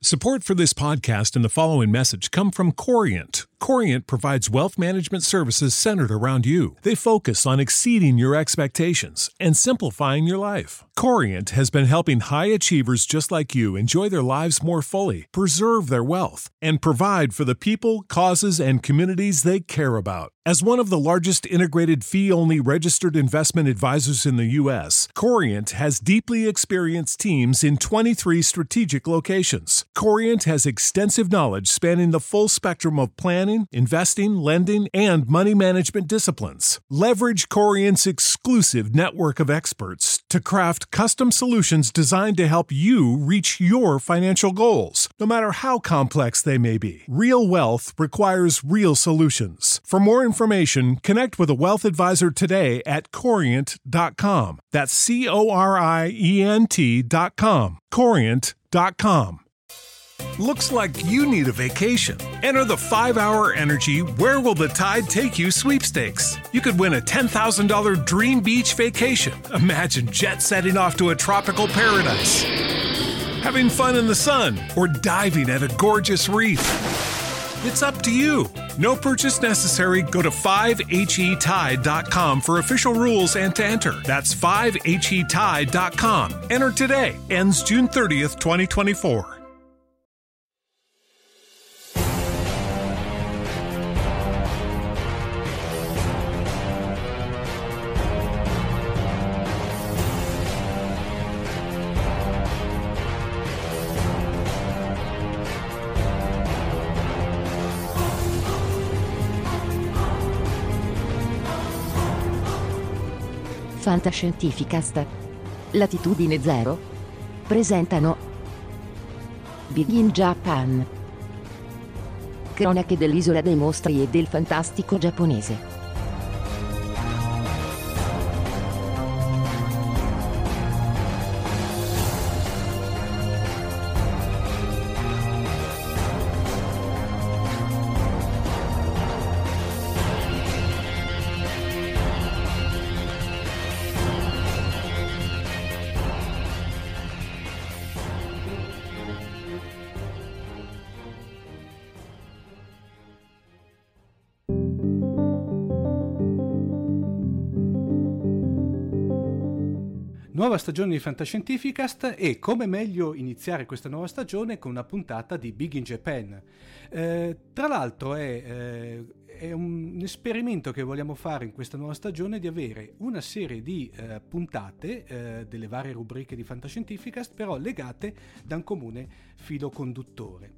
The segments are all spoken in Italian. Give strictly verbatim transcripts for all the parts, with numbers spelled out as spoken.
Support for this podcast and the following message come from Corient. Corient provides wealth management services centered around you. They focus on exceeding your expectations and simplifying your life. Corient has been helping high achievers just like you enjoy their lives more fully, preserve their wealth, and provide for the people, causes, and communities they care about. As one of the largest integrated fee-only registered investment advisors in the U S, Corient has deeply experienced teams in twenty-three strategic locations. Corient has extensive knowledge spanning the full spectrum of planning, investing, lending, and money management disciplines. Leverage Corient's exclusive network of experts to craft custom solutions designed to help you reach your financial goals, no matter how complex they may be. Real wealth requires real solutions. For more information, connect with a wealth advisor today at corient dot com. That's C O R I E N T dot com. corient dot com. Looks like you need a vacation. Enter the five hour Energy Where Will the Tide Take You sweepstakes. You could win a ten thousand dollars dream beach vacation. Imagine jet setting off to a tropical paradise, having fun in the sun, or diving at a gorgeous reef. It's up to you. No purchase necessary. Go to five H E tide dot com for official rules and to enter. That's five H E tide dot com. Enter today. Ends June thirtieth, twenty twenty-four. Fantascientificast, Latitudine Zero presentano Big in Japan. Cronache dell'isola dei mostri e del fantastico giapponese. Nuova stagione di Fantascientificast e come meglio iniziare questa nuova stagione con una puntata di Big in Japan. Eh, tra l'altro è, eh, è un esperimento che vogliamo fare in questa nuova stagione di avere una serie di eh, puntate eh, delle varie rubriche di Fantascientificast, però legate da un comune filo conduttore.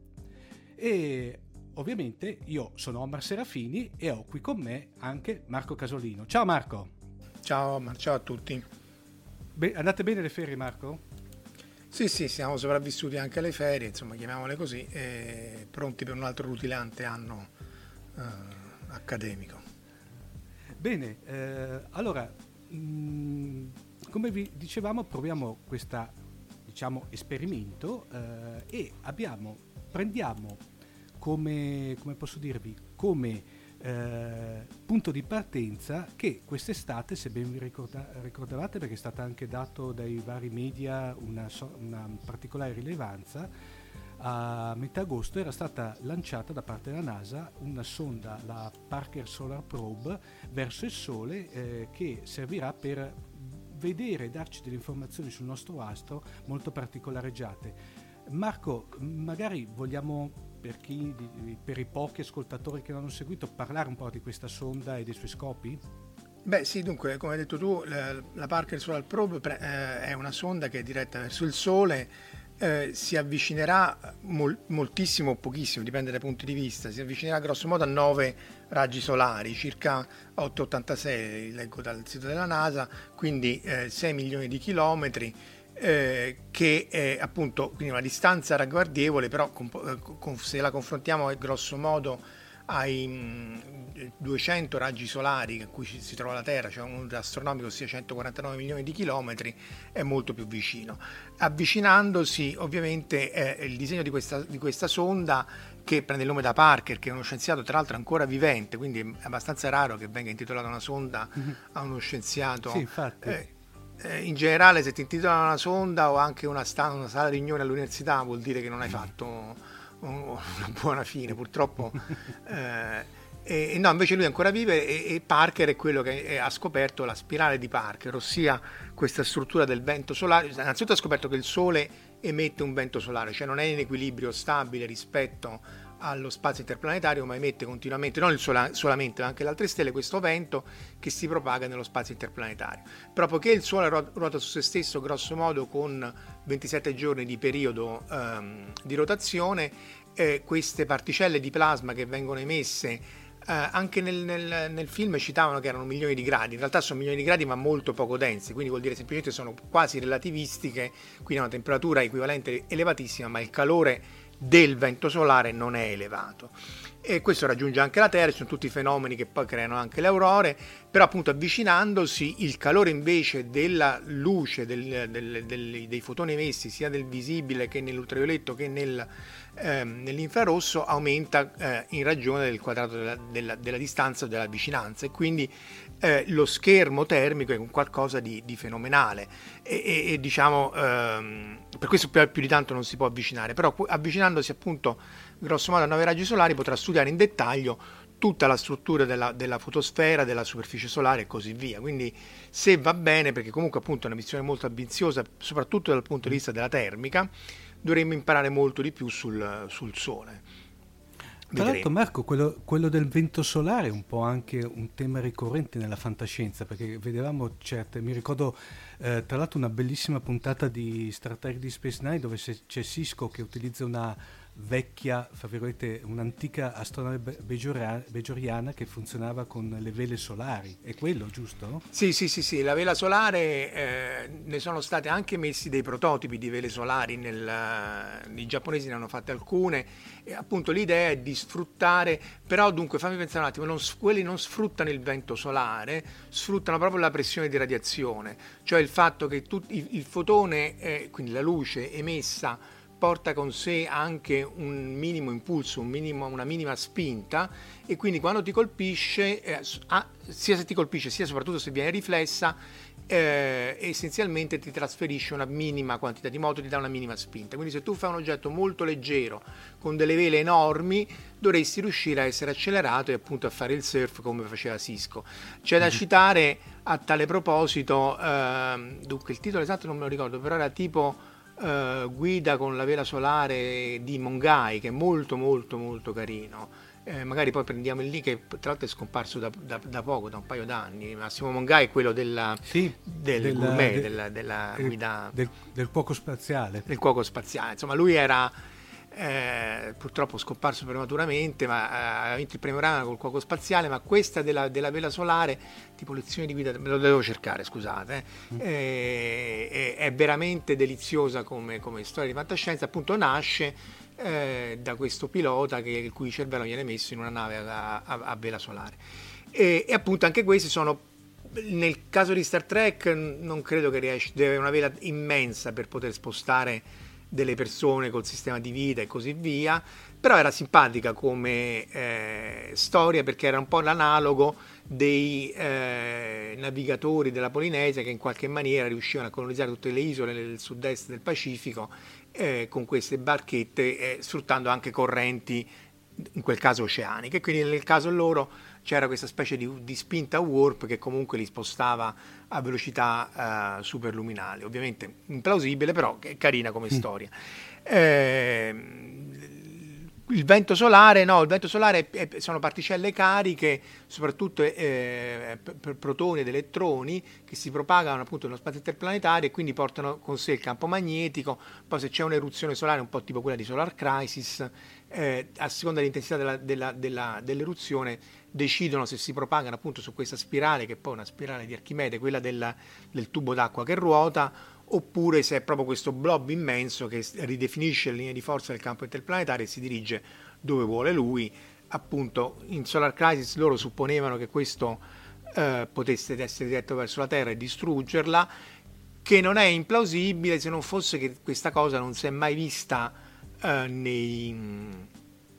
E ovviamente io sono Omar Serafini e ho qui con me anche Marco Casolino. Ciao Marco! Ciao Omar, ciao a tutti. Beh, andate bene le ferie, Marco? Sì, sì, siamo sopravvissuti anche alle ferie, insomma, chiamiamole così, e pronti per un altro rutilante anno eh, accademico. Bene, eh, allora, mh, come vi dicevamo, proviamo questo, diciamo, esperimento eh, e abbiamo, prendiamo come, come posso dirvi, come Eh, punto di partenza che quest'estate, se ben vi ricorda- ricordavate, perché è stata anche dato dai vari media una, so- una particolare rilevanza, a metà agosto era stata lanciata da parte della NASA una sonda, la Parker Solar Probe, verso il Sole eh, che servirà per vedere e darci delle informazioni sul nostro astro molto particolareggiate. Marco, magari vogliamo, per chi, per i pochi ascoltatori che non hanno seguito, parlare un po' di questa sonda e dei suoi scopi? Beh sì, dunque, come hai detto tu, la, la Parker Solar Probe pre, eh, è una sonda che è diretta verso il Sole, eh, si avvicinerà mol, moltissimo o pochissimo, dipende dai punti di vista, si avvicinerà grosso modo a nove raggi solari, circa otto virgola ottantasei, leggo dal sito della NASA, quindi eh, sei milioni di chilometri, Eh, che è appunto quindi una distanza ragguardevole, però con, con, se la confrontiamo eh, grosso modo ai mh, duecento raggi solari a cui ci, si trova la Terra, cioè un astronomico ossia centoquarantanove milioni di chilometri, è molto più vicino. Avvicinandosi, ovviamente eh, il disegno di questa, di questa sonda, che prende il nome da Parker, che è uno scienziato tra l'altro ancora vivente, quindi è abbastanza raro che venga intitolata una sonda a uno scienziato. Sì, infatti. Eh, eh, in generale se ti intitolano una sonda o anche una, sta- una sala riunione all'università vuol dire che non hai fatto un- una buona fine, purtroppo. eh, E, e no, invece lui ancora vive e, e Parker è quello che è- ha scoperto la spirale di Parker, ossia questa struttura del vento solare. Innanzitutto ha scoperto che il Sole emette un vento solare, cioè non è in equilibrio stabile rispetto allo spazio interplanetario, ma emette continuamente, non il sola- solamente, ma anche le altre stelle, questo vento che si propaga nello spazio interplanetario. Però poiché il Sole ruota ruota su se stesso grosso modo con ventisette giorni di periodo ehm, di rotazione, eh, queste particelle di plasma che vengono emesse, eh, anche nel, nel- nel film citavano che erano milioni di gradi, in realtà sono milioni di gradi ma molto poco densi, quindi vuol dire semplicemente sono quasi relativistiche, quindi hanno una temperatura equivalente elevatissima, ma il calore del vento solare non è elevato. E questo raggiunge anche la Terra, ci sono tutti i fenomeni che poi creano anche le aurore, però appunto avvicinandosi il calore invece della luce, del- del- del- dei fotoni emessi sia del visibile che nell'ultravioletto che nel, ehm, nell'infrarosso aumenta eh, in ragione del quadrato della, della- della distanza o della vicinanza, e quindi eh, lo schermo termico è un qualcosa di, di fenomenale e, e- e diciamo ehm, per questo più, più di tanto non si può avvicinare, però qu- avvicinandosi appunto grosso modo a nove raggi solari potrà studiare in dettaglio tutta la struttura della, della fotosfera, della superficie solare e così via. Quindi se va bene, perché comunque appunto è una missione molto ambiziosa, soprattutto dal punto di vista della termica, dovremmo imparare molto di più sul, sul Sole. Tra l'altro, Vedremo. Marco, quello, quello del vento solare è un po' anche un tema ricorrente nella fantascienza, perché vedevamo certe, mi ricordo eh, tra l'altro una bellissima puntata di Star Trek di Space Nine dove se- c'è Sisko che utilizza una vecchia, fra virgolette, un'antica astronave be- begiora- beggioriana che funzionava con le vele solari. È quello, giusto? Sì, sì, sì, sì, la vela solare, eh, ne sono state anche messi dei prototipi di vele solari, nel, eh, i giapponesi ne hanno fatte alcune, e appunto l'idea è di sfruttare, però dunque fammi pensare un attimo, non s- quelli non sfruttano il vento solare, sfruttano proprio la pressione di radiazione, cioè il fatto che tut- il, il fotone, eh, quindi la luce emessa, porta con sé anche un minimo impulso, un minimo- una minima spinta, e quindi quando ti colpisce, eh, s- ah, sia se ti colpisce sia soprattutto se viene riflessa, eh, essenzialmente ti trasferisce una minima quantità di moto, ti dà una minima spinta. Quindi se tu fai un oggetto molto leggero con delle vele enormi, dovresti riuscire a essere accelerato e appunto a fare il surf come faceva Sisko. C'è da citare a tale proposito, ehm, dunque il titolo esatto non me lo ricordo, però era tipo eh, Guida con la vela solare di Mongai, che è molto molto molto carino. Eh, magari poi prendiamo il lì, che tra l'altro è scomparso da, da- da poco, da un paio d'anni. Massimo Mongai è quello della, Sì, del del, gourmet, de- della, della eh, guida del, del cuoco spaziale. del cuoco spaziale. Insomma, lui era eh, purtroppo scomparso prematuramente, ma eh, aveva vinto il premio Rana col cuoco spaziale. Ma questa della, della vela solare, tipo lezioni di guida, me lo devo cercare, scusate, eh, è, è veramente deliziosa come, come storia di fantascienza. Appunto, nasce eh, da questo pilota che, il cui cervello viene messo in una nave a, a- a vela solare. E, e appunto anche questi sono, nel caso di Star Trek non credo che riesci, deve avere una vela immensa per poter spostare delle persone col sistema di vita e così via, però era simpatica come eh, storia, perché era un po' l'analogo dei eh, navigatori della Polinesia che in qualche maniera riuscivano a colonizzare tutte le isole del sud-est del Pacifico eh, con queste barchette, eh, sfruttando anche correnti, in quel caso oceaniche. Quindi nel caso loro c'era questa specie di, di spinta warp che comunque li spostava a velocità eh, superluminali. Ovviamente implausibile, però è carina come storia. Eh, il vento solare, no, il vento solare è- è- sono particelle cariche, soprattutto eh, p- p- protoni ed elettroni, che si propagano appunto nello spazio interplanetario e quindi portano con sé il campo magnetico. Poi se c'è un'eruzione solare un po' tipo quella di Solar Crisis, eh, a seconda dell'intensità della- della- della- dell'eruzione decidono se si propagano appunto su questa spirale, che poi è una spirale di Archimede, quella della- del tubo d'acqua che ruota, oppure se è proprio questo blob immenso che s- ridefinisce le linee di forza del campo interplanetario e si dirige dove vuole lui. Appunto in Solar Crisis loro supponevano che questo eh, potesse essere diretto verso la Terra e distruggerla, che non è implausibile se non fosse che questa cosa non si è mai vista eh, nei,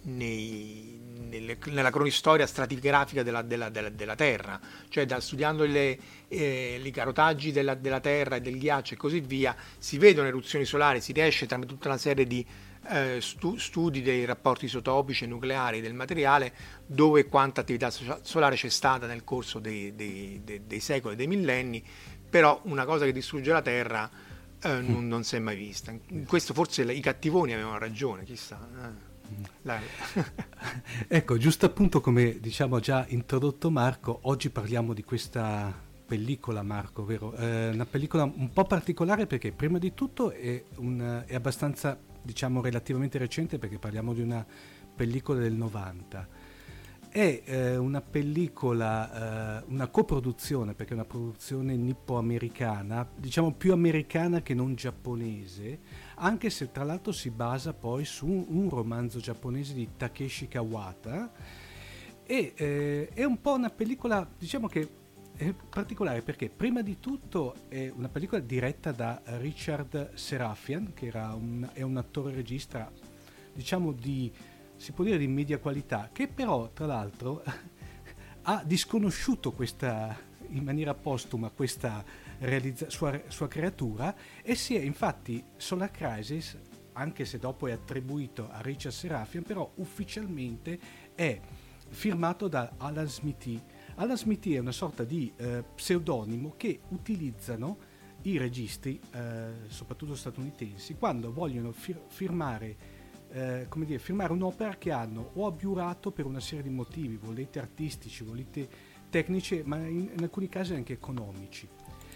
nei, nelle, nella cronistoria stratigrafica della, della, della, della Terra, cioè da, studiando le, eh, i carotaggi della, della Terra e del ghiaccio e così via, si vedono eruzioni solari, si riesce tramite tutta una serie di eh, stu, studi dei rapporti isotopici e nucleari del materiale, dove e quanta attività solare c'è stata nel corso dei, dei, dei, dei secoli, dei millenni, però una cosa che distrugge la Terra eh, non, non si è mai vista. In questo forse i cattivoni avevano ragione, chissà. Eh. Ecco, giusto appunto come diciamo già introdotto Marco, oggi parliamo di questa pellicola, Marco, vero? Eh, una pellicola un po' particolare perché prima di tutto è, un, è abbastanza, diciamo, relativamente recente, perché parliamo di una pellicola del novanta. È eh, una pellicola, eh, una coproduzione, perché è una produzione nippo-americana, diciamo più americana che non giapponese, anche se tra l'altro si basa poi su un, un romanzo giapponese di Takeshi Kawata, e eh, è un po' una pellicola, diciamo che è particolare perché prima di tutto è una pellicola diretta da Richard Serafian, che era un, è un attore regista, diciamo di, si può dire di media qualità, che però tra l'altro ha disconosciuto questa, in maniera postuma, questa realizza- sua, sua creatura, e si è infatti Solar Crisis, anche se dopo è attribuito a Richard Serafian, però ufficialmente è firmato da Alan Smithee. Alan Smithee è una sorta di eh, pseudonimo che utilizzano i registi, eh, soprattutto statunitensi, quando vogliono fir- firmare, eh, come dire, firmare un'opera che hanno o abiurato per una serie di motivi, volete artistici, volete tecnici, ma in, in alcuni casi anche economici.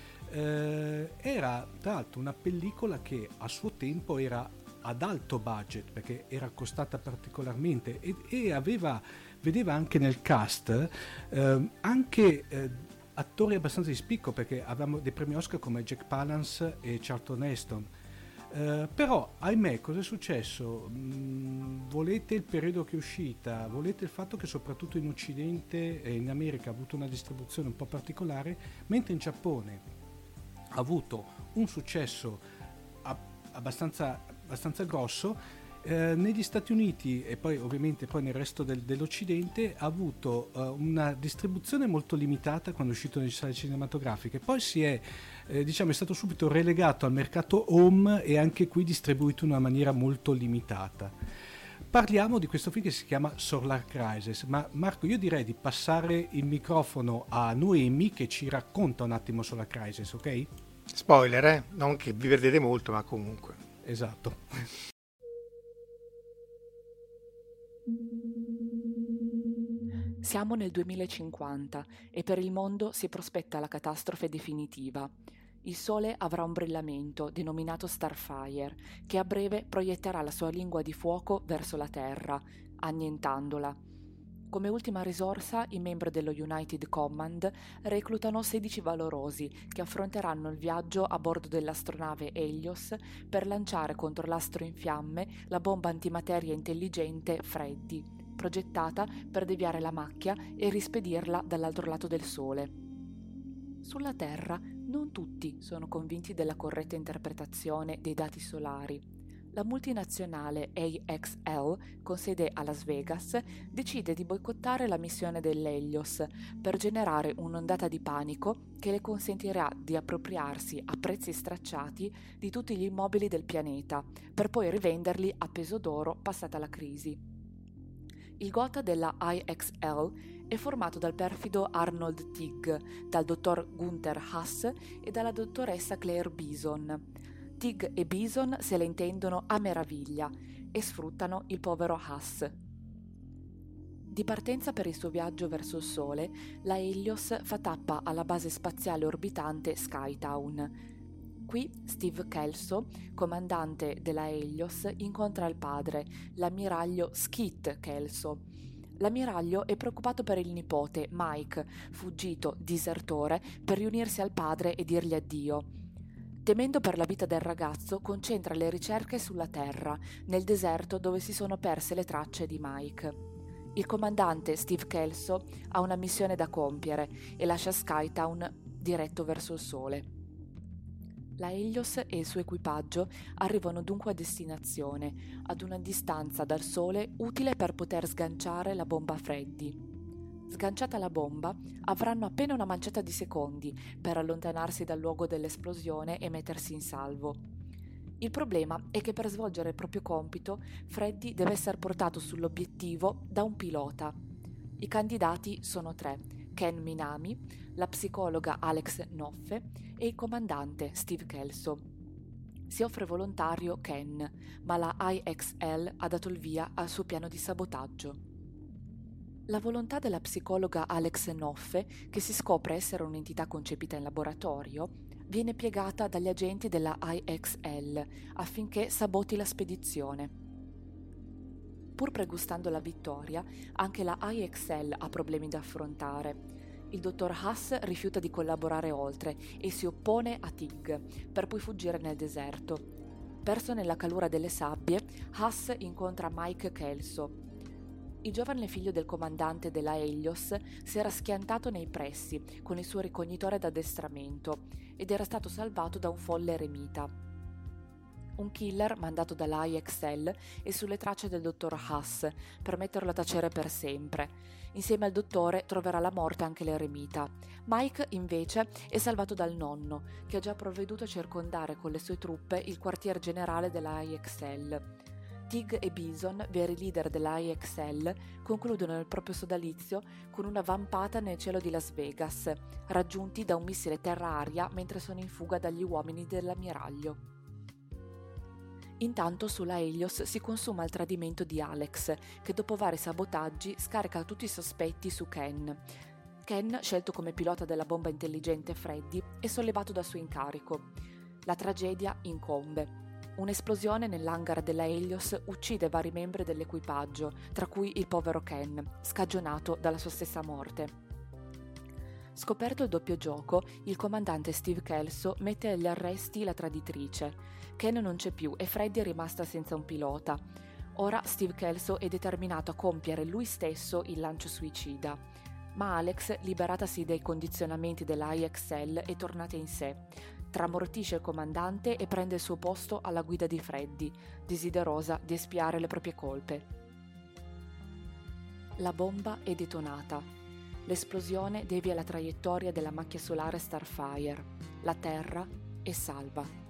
Eh, era tra l'altro una pellicola che a suo tempo era ad alto budget, perché era costata particolarmente, e, e aveva, vedeva anche nel cast eh, anche eh, attori abbastanza di spicco, perché avevamo dei premi Oscar come Jack Palance e Charlton Heston. Eh, però ahimè, cosa è successo? Mm, volete il periodo che è uscita, volete il fatto che soprattutto in Occidente e in America ha avuto una distribuzione un po' particolare, mentre in Giappone ha avuto un successo abbastanza, abbastanza grosso, eh, negli Stati Uniti e poi ovviamente poi nel resto del, dell'Occidente ha avuto uh, una distribuzione molto limitata quando è uscito nelle sale cinematografiche, poi si è eh, diciamo è stato subito relegato al mercato home e anche qui distribuito in una maniera molto limitata. Parliamo di questo film che si chiama Solar Crisis, ma Marco, io direi di passare il microfono a Noemi che ci racconta un attimo Solar Crisis, ok? Spoiler, eh? Non che vi perdete molto, ma comunque. Esatto. Siamo nel duemilacinquanta e per il mondo si prospetta la catastrofe definitiva. Il Sole avrà un brillamento, denominato Starfire, che a breve proietterà la sua lingua di fuoco verso la Terra, annientandola. Come ultima risorsa, i membri dello United Command reclutano sedici valorosi che affronteranno il viaggio a bordo dell'astronave Helios per lanciare contro l'astro in fiamme la bomba antimateria intelligente Freddy, progettata per deviare la macchia e rispedirla dall'altro lato del Sole. Sulla Terra non tutti sono convinti della corretta interpretazione dei dati solari. La multinazionale A X L, con sede a Las Vegas, decide di boicottare la missione dell'Helios per generare un'ondata di panico che le consentirà di appropriarsi a prezzi stracciati di tutti gli immobili del pianeta, per poi rivenderli a peso d'oro passata la crisi. Il gotha della I X L è formato dal perfido Arnold Tigg, dal dottor Gunther Haas e dalla dottoressa Claire Bison. Tigg e Bison se la intendono a meraviglia e sfruttano il povero Haas. Di partenza per il suo viaggio verso il Sole, la Helios fa tappa alla base spaziale orbitante Skytown. Qui Steve Kelso, comandante della Helios, incontra il padre, l'ammiraglio Skit Kelso. L'ammiraglio è preoccupato per il nipote, Mike, fuggito, disertore, per riunirsi al padre e dirgli addio. Temendo per la vita del ragazzo, concentra le ricerche sulla Terra, nel deserto dove si sono perse le tracce di Mike. Il comandante Steve Kelso ha una missione da compiere e lascia Skytown diretto verso il Sole. La Helios e il suo equipaggio arrivano dunque a destinazione, ad una distanza dal Sole utile per poter sganciare la bomba Freddy. Sganciata la bomba, avranno appena una manciata di secondi per allontanarsi dal luogo dell'esplosione e mettersi in salvo. Il problema è che per svolgere il proprio compito, Freddy deve essere portato sull'obiettivo da un pilota. I candidati sono tre: Ken Minami, la psicologa Alex Noffe e il comandante Steve Kelso. Si offre volontario Ken, ma la I X L ha dato il via al suo piano di sabotaggio. La volontà della psicologa Alex Noffe, che si scopre essere un'entità concepita in laboratorio, viene piegata dagli agenti della I X L affinché saboti la spedizione. Pur pregustando la vittoria, anche la I X L ha problemi da affrontare. Il dottor Haas rifiuta di collaborare oltre e si oppone a Tig, per poi fuggire nel deserto. Perso nella calura delle sabbie, Haas incontra Mike Kelso. Il giovane figlio del comandante della Helios si era schiantato nei pressi con il suo ricognitore d'addestramento ed era stato salvato da un folle eremita. Un killer mandato dalla I X L è sulle tracce del dottor Haas per metterlo a tacere per sempre. Insieme al dottore troverà la morte anche l'eremita. Mike, invece, è salvato dal nonno, che ha già provveduto a circondare con le sue truppe il quartier generale della I X L. Tig e Bison, veri leader della I X L, concludono il proprio sodalizio con una vampata nel cielo di Las Vegas, raggiunti da un missile terra-aria mentre sono in fuga dagli uomini dell'ammiraglio. Intanto sulla Helios si consuma il tradimento di Alex, che dopo vari sabotaggi scarica tutti i sospetti su Ken. Ken, scelto come pilota della bomba intelligente Freddy, è sollevato dal suo incarico. La tragedia incombe. Un'esplosione nell'hangar della Helios uccide vari membri dell'equipaggio, tra cui il povero Ken, scagionato dalla sua stessa morte. Scoperto il doppio gioco, il comandante Steve Kelso mette agli arresti la traditrice. Ken non c'è più e Freddy è rimasta senza un pilota. Ora Steve Kelso è determinato a compiere lui stesso il lancio suicida. Ma Alex, liberatasi dai condizionamenti della I X L, è tornata in sé. Tramortisce il comandante e prende il suo posto alla guida di Freddy, desiderosa di espiare le proprie colpe. La bomba è detonata. L'esplosione devia la traiettoria della macchia solare Starfire. La Terra è salva.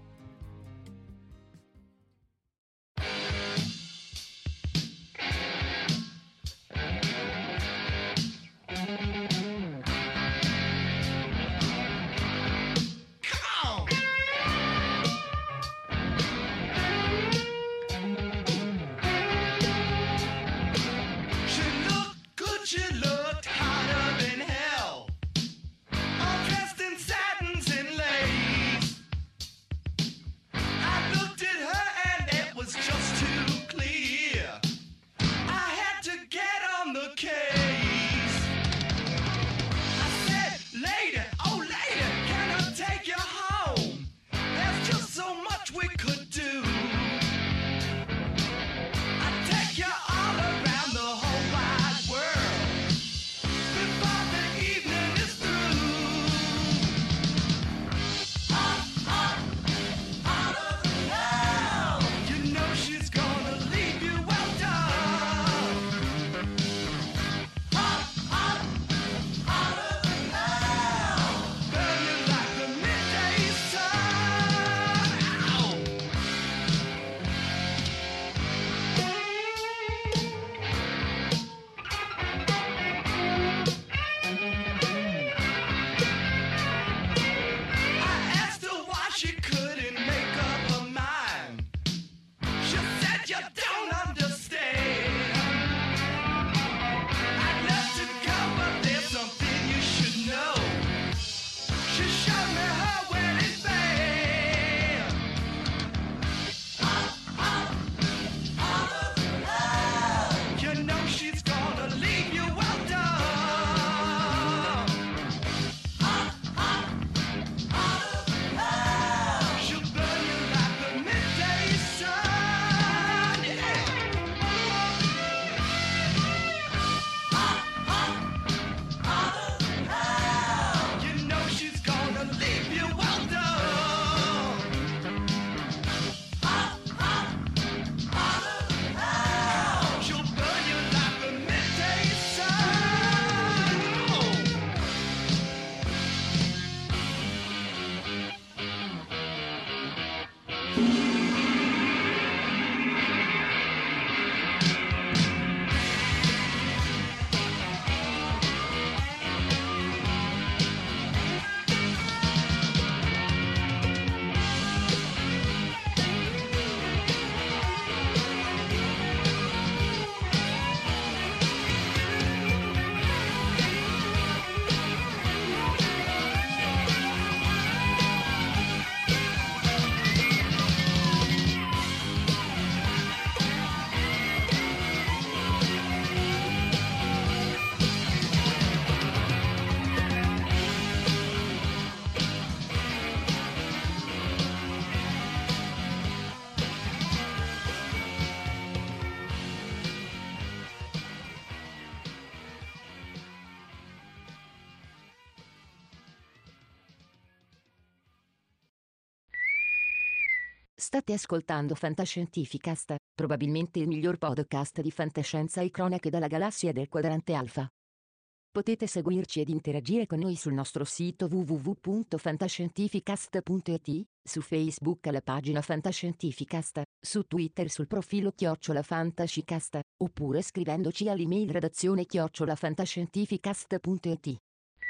State ascoltando Fantascientificast, probabilmente il miglior podcast di fantascienza e cronache dalla galassia del Quadrante Alfa. Potete seguirci ed interagire con noi sul nostro sito w w w punto fantascientificast punto i t, su Facebook alla pagina Fantascientificast, su Twitter sul profilo chiocciola Fantascicast, oppure scrivendoci all'email redazione chiocciola fantascientificast punto i t.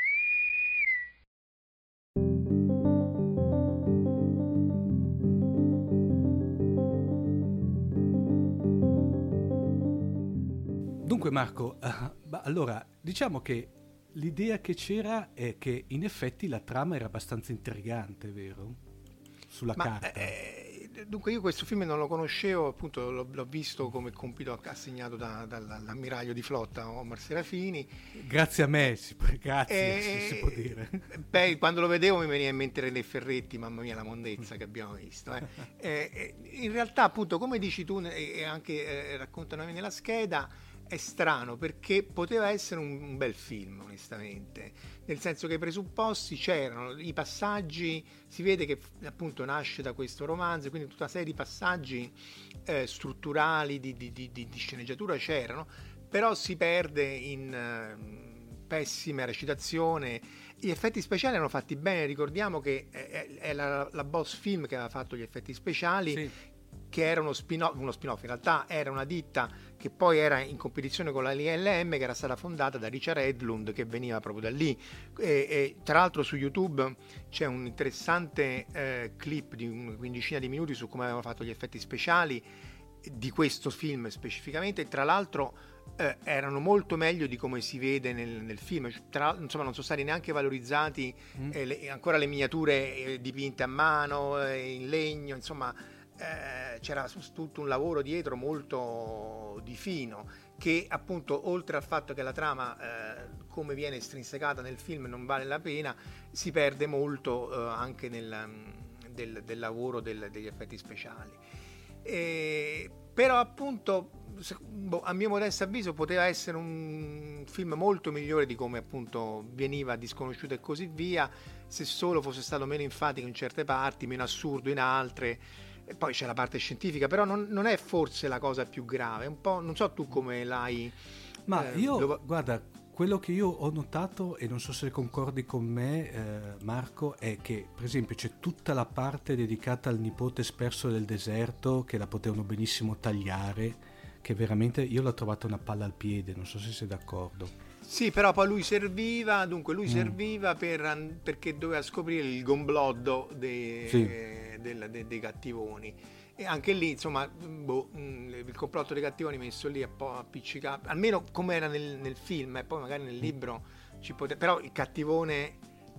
Dunque Marco, uh, allora diciamo che l'idea che c'era è che in effetti la trama era abbastanza intrigante, vero? Sulla Ma, carta. Eh, dunque io questo film non lo conoscevo, appunto l'ho, l'ho visto come compito assegnato da, dall'ammiraglio di flotta Omar Serafini. Grazie a me, si, grazie e, se si può dire. Beh, quando lo vedevo mi veniva in mente René Ferretti, mamma mia la mondezza che abbiamo visto. Eh. eh, in realtà appunto come dici tu e anche eh, raccontano nella scheda, è strano perché poteva essere un, un bel film onestamente, nel senso che i presupposti c'erano, i passaggi, si vede che appunto nasce da questo romanzo, quindi tutta una serie di passaggi eh, strutturali di, di, di, di sceneggiatura c'erano, però si perde in uh, pessima recitazione. Gli effetti speciali erano fatti bene, ricordiamo che è, è la, la Boss Film che aveva fatto gli effetti speciali, sì, che era uno spin-off, uno spin-off, in realtà era una ditta che poi era in competizione con la L M, che era stata fondata da Richard Edlund, che veniva proprio da lì. E, e, tra l'altro su YouTube c'è un interessante eh, clip di una quindicina di minuti su come avevano fatto gli effetti speciali di questo film specificamente, e tra l'altro eh, erano molto meglio di come si vede nel, nel film. Tra, insomma non sono stati neanche valorizzati mm. eh, le, ancora le miniature eh, dipinte a mano, eh, in legno, insomma Eh, c'era tutto un lavoro dietro molto di fino, che appunto oltre al fatto che la trama eh, come viene estrinsecata nel film non vale la pena, si perde molto eh, anche nel, del, del lavoro del, degli effetti speciali. E, però appunto boh, a mio modesto avviso poteva essere un film molto migliore di come appunto veniva disconosciuto e così via, se solo fosse stato meno enfatico in certe parti, meno assurdo in altre. E poi c'è la parte scientifica, però non, non è forse la cosa più grave, un po', non so tu come l'hai... Ma eh, io, lo... guarda, quello che io ho notato, e non so se concordi con me eh, Marco, è che per esempio c'è tutta la parte dedicata al nipote sperso del deserto, che la potevano benissimo tagliare, che veramente io l'ho trovata una palla al piede, non so se sei d'accordo. Sì, però poi lui serviva, dunque lui mm. serviva per, perché doveva scoprire il gombloddo dei, sì. eh, del, de, dei cattivoni, e anche lì insomma boh, il complotto dei cattivoni messo lì un po' appiccicato, almeno come era nel, nel film, e poi magari nel libro ci pote... però il cattivone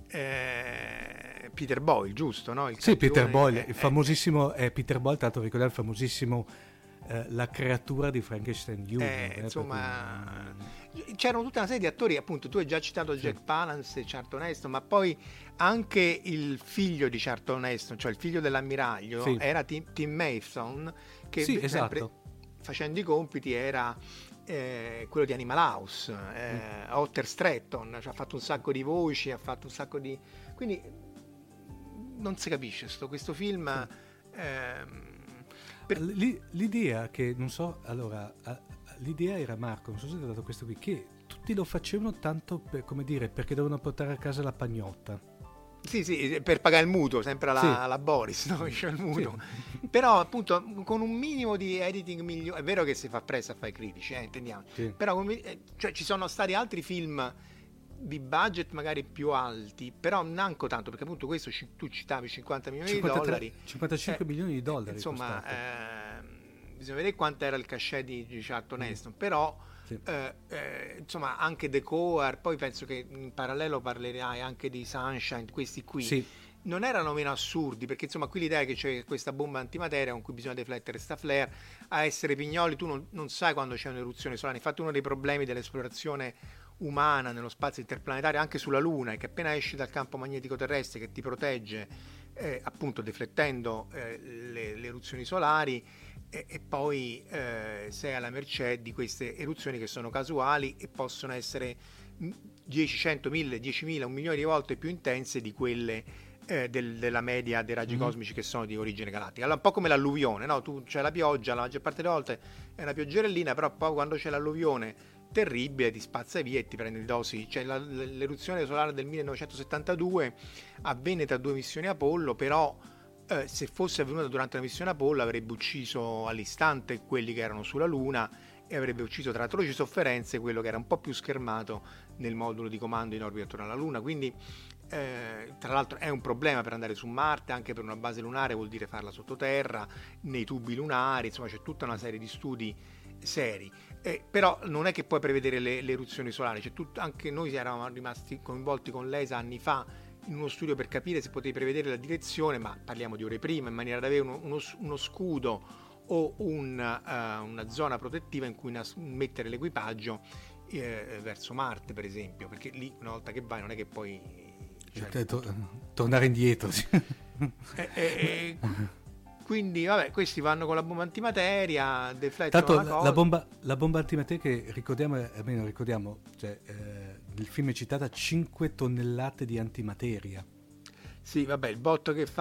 eh, Peter Boyle, giusto? No? Il sì, Peter Boyle, è, il famosissimo è, è Peter Boyle, tanto ricordare il famosissimo eh, La creatura di Frankenstein Junior Eh, eh, insomma perché... c'erano tutta una serie di attori, appunto tu hai già citato sì. Jack Palance e Charlton Heston, ma poi anche il figlio di Charlton Heston, cioè il figlio dell'ammiraglio, sì. era Tim, Tim Mason, che sì, sempre esatto. facendo i compiti era eh, quello di Animal House, eh, mm. Otter Stratton, cioè ha fatto un sacco di voci, ha fatto un sacco di... quindi non si capisce sto, questo film... Sì. Ehm, per... l'idea che, non so, allora... l'idea era, Marco, non so se ti ho dato questo qui, che tutti lo facevano tanto per, come dire, perché dovevano portare a casa la pagnotta. Sì, sì, per pagare il mutuo, sempre alla, sì. alla Boris, no? C'è il mutuo. Sì. Però appunto con un minimo di editing migliore, è vero che si fa presto a fare i critici, eh, intendiamo. Sì. Però con, cioè, ci sono stati altri film di budget magari più alti, però neanche tanto, perché appunto questo tu citavi cinquanta milioni cinquantatré, di dollari. cinquantacinque eh, milioni di dollari. Insomma, eh, bisogna vedere quanto era il cachet di, di Charlton Heston, mm. però sì. eh, eh, insomma anche The Coer, poi penso che in parallelo parlerai anche di Sunshine, questi qui sì. non erano meno assurdi, perché insomma qui l'idea è che c'è questa bomba antimateria con cui bisogna deflettere sta flare, a essere pignoli tu non, non sai quando c'è un'eruzione solare. Infatti uno dei problemi dell'esplorazione umana nello spazio interplanetario anche sulla Luna è che appena esci dal campo magnetico terrestre che ti protegge eh, appunto deflettendo eh, le, le eruzioni solari, e, e poi eh, sei alla mercé di queste eruzioni che sono casuali e possono essere dieci, cento, mille, diecimila, un milione di volte più intense di quelle eh, del, della media dei raggi mm. cosmici che sono di origine galattica. Allora, un po' come l'alluvione, no? Tu c'è la pioggia, la maggior parte delle volte è una pioggerellina, però poi quando c'è l'alluvione terribile ti spazza via e ti prende di dosi. Cioè la, l'eruzione solare del millenovecentosettantadue avvenne tra due missioni Apollo, però eh, se fosse avvenuta durante la missione Apollo avrebbe ucciso all'istante quelli che erano sulla Luna e avrebbe ucciso tra atroci sofferenze quello che era un po' più schermato nel modulo di comando in orbita attorno alla Luna. Quindi eh, tra l'altro è un problema per andare su Marte, anche per una base lunare vuol dire farla sottoterra, nei tubi lunari, insomma c'è tutta una serie di studi seri. Eh, però non è che puoi prevedere le, le eruzioni solari, cioè, tut, anche noi eravamo rimasti coinvolti con l'E S A anni fa in uno studio per capire se potevi prevedere la direzione, ma parliamo di ore prima, in maniera da avere uno, uno, uno scudo o un, uh, una zona protettiva in cui nas- mettere l'equipaggio eh, verso Marte, per esempio, perché lì una volta che vai non è che poi cioè, to- tornare indietro sì. eh, eh, quindi vabbè, questi vanno con la bomba antimateria, deflettono tanto la cosa. La bomba, la bomba antimateria che ricordiamo, almeno ricordiamo, cioè, eh, nel film è citata cinque tonnellate di antimateria. Sì, vabbè, il botto che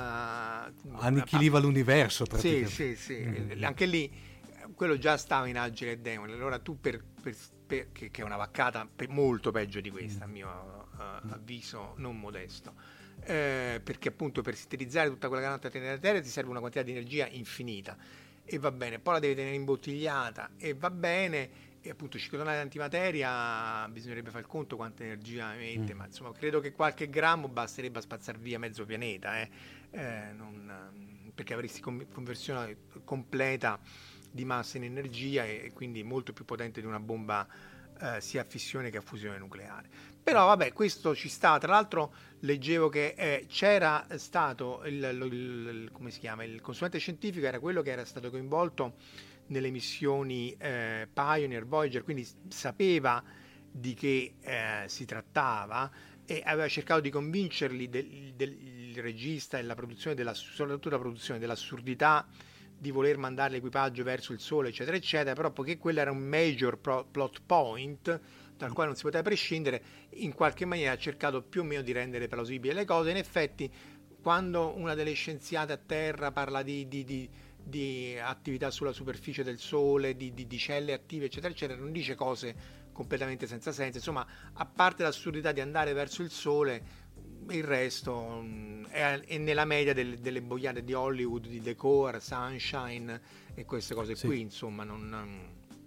fa annichiliva ah, l'universo praticamente. Sì, sì, sì. Mm-hmm. Anche lì quello già stava in Angeli e Demoni. Allora tu per, per, per che, che è una vaccata per, molto peggio di questa, mm. a mio uh, avviso non modesto. Eh, perché appunto per sintetizzare tutta quella grande antimateria della Terra ti serve una quantità di energia infinita e va bene, poi la devi tenere imbottigliata e va bene, e appunto cinque tonnellate di antimateria bisognerebbe fare il conto quanta energia emette, mm. ma insomma credo che qualche grammo basterebbe a spazzare via mezzo pianeta, eh? Eh, non, perché avresti conversione completa di massa in energia e, e quindi molto più potente di una bomba eh, sia a fissione che a fusione nucleare. Però vabbè, questo ci sta. Tra l'altro leggevo che eh, c'era stato il, il, il, come si chiama, il consulente scientifico era quello che era stato coinvolto nelle missioni eh, Pioneer, Voyager, quindi sapeva di che eh, si trattava e aveva cercato di convincerli del, del il regista e la produzione della, soprattutto la produzione dell'assurdità di voler mandare l'equipaggio verso il Sole, eccetera, eccetera, però poiché quello era un major pro, plot point dal quale non si poteva prescindere, in qualche maniera ha cercato più o meno di rendere plausibili le cose. In effetti, quando una delle scienziate a terra parla di, di, di, di attività sulla superficie del Sole, di, di, di celle attive, eccetera, eccetera, non dice cose completamente senza senso. Insomma, a parte l'assurdità di andare verso il Sole, il resto mh, è, è nella media del, delle boiate di Hollywood, di Decor, Sunshine e queste cose sì. qui, insomma, non,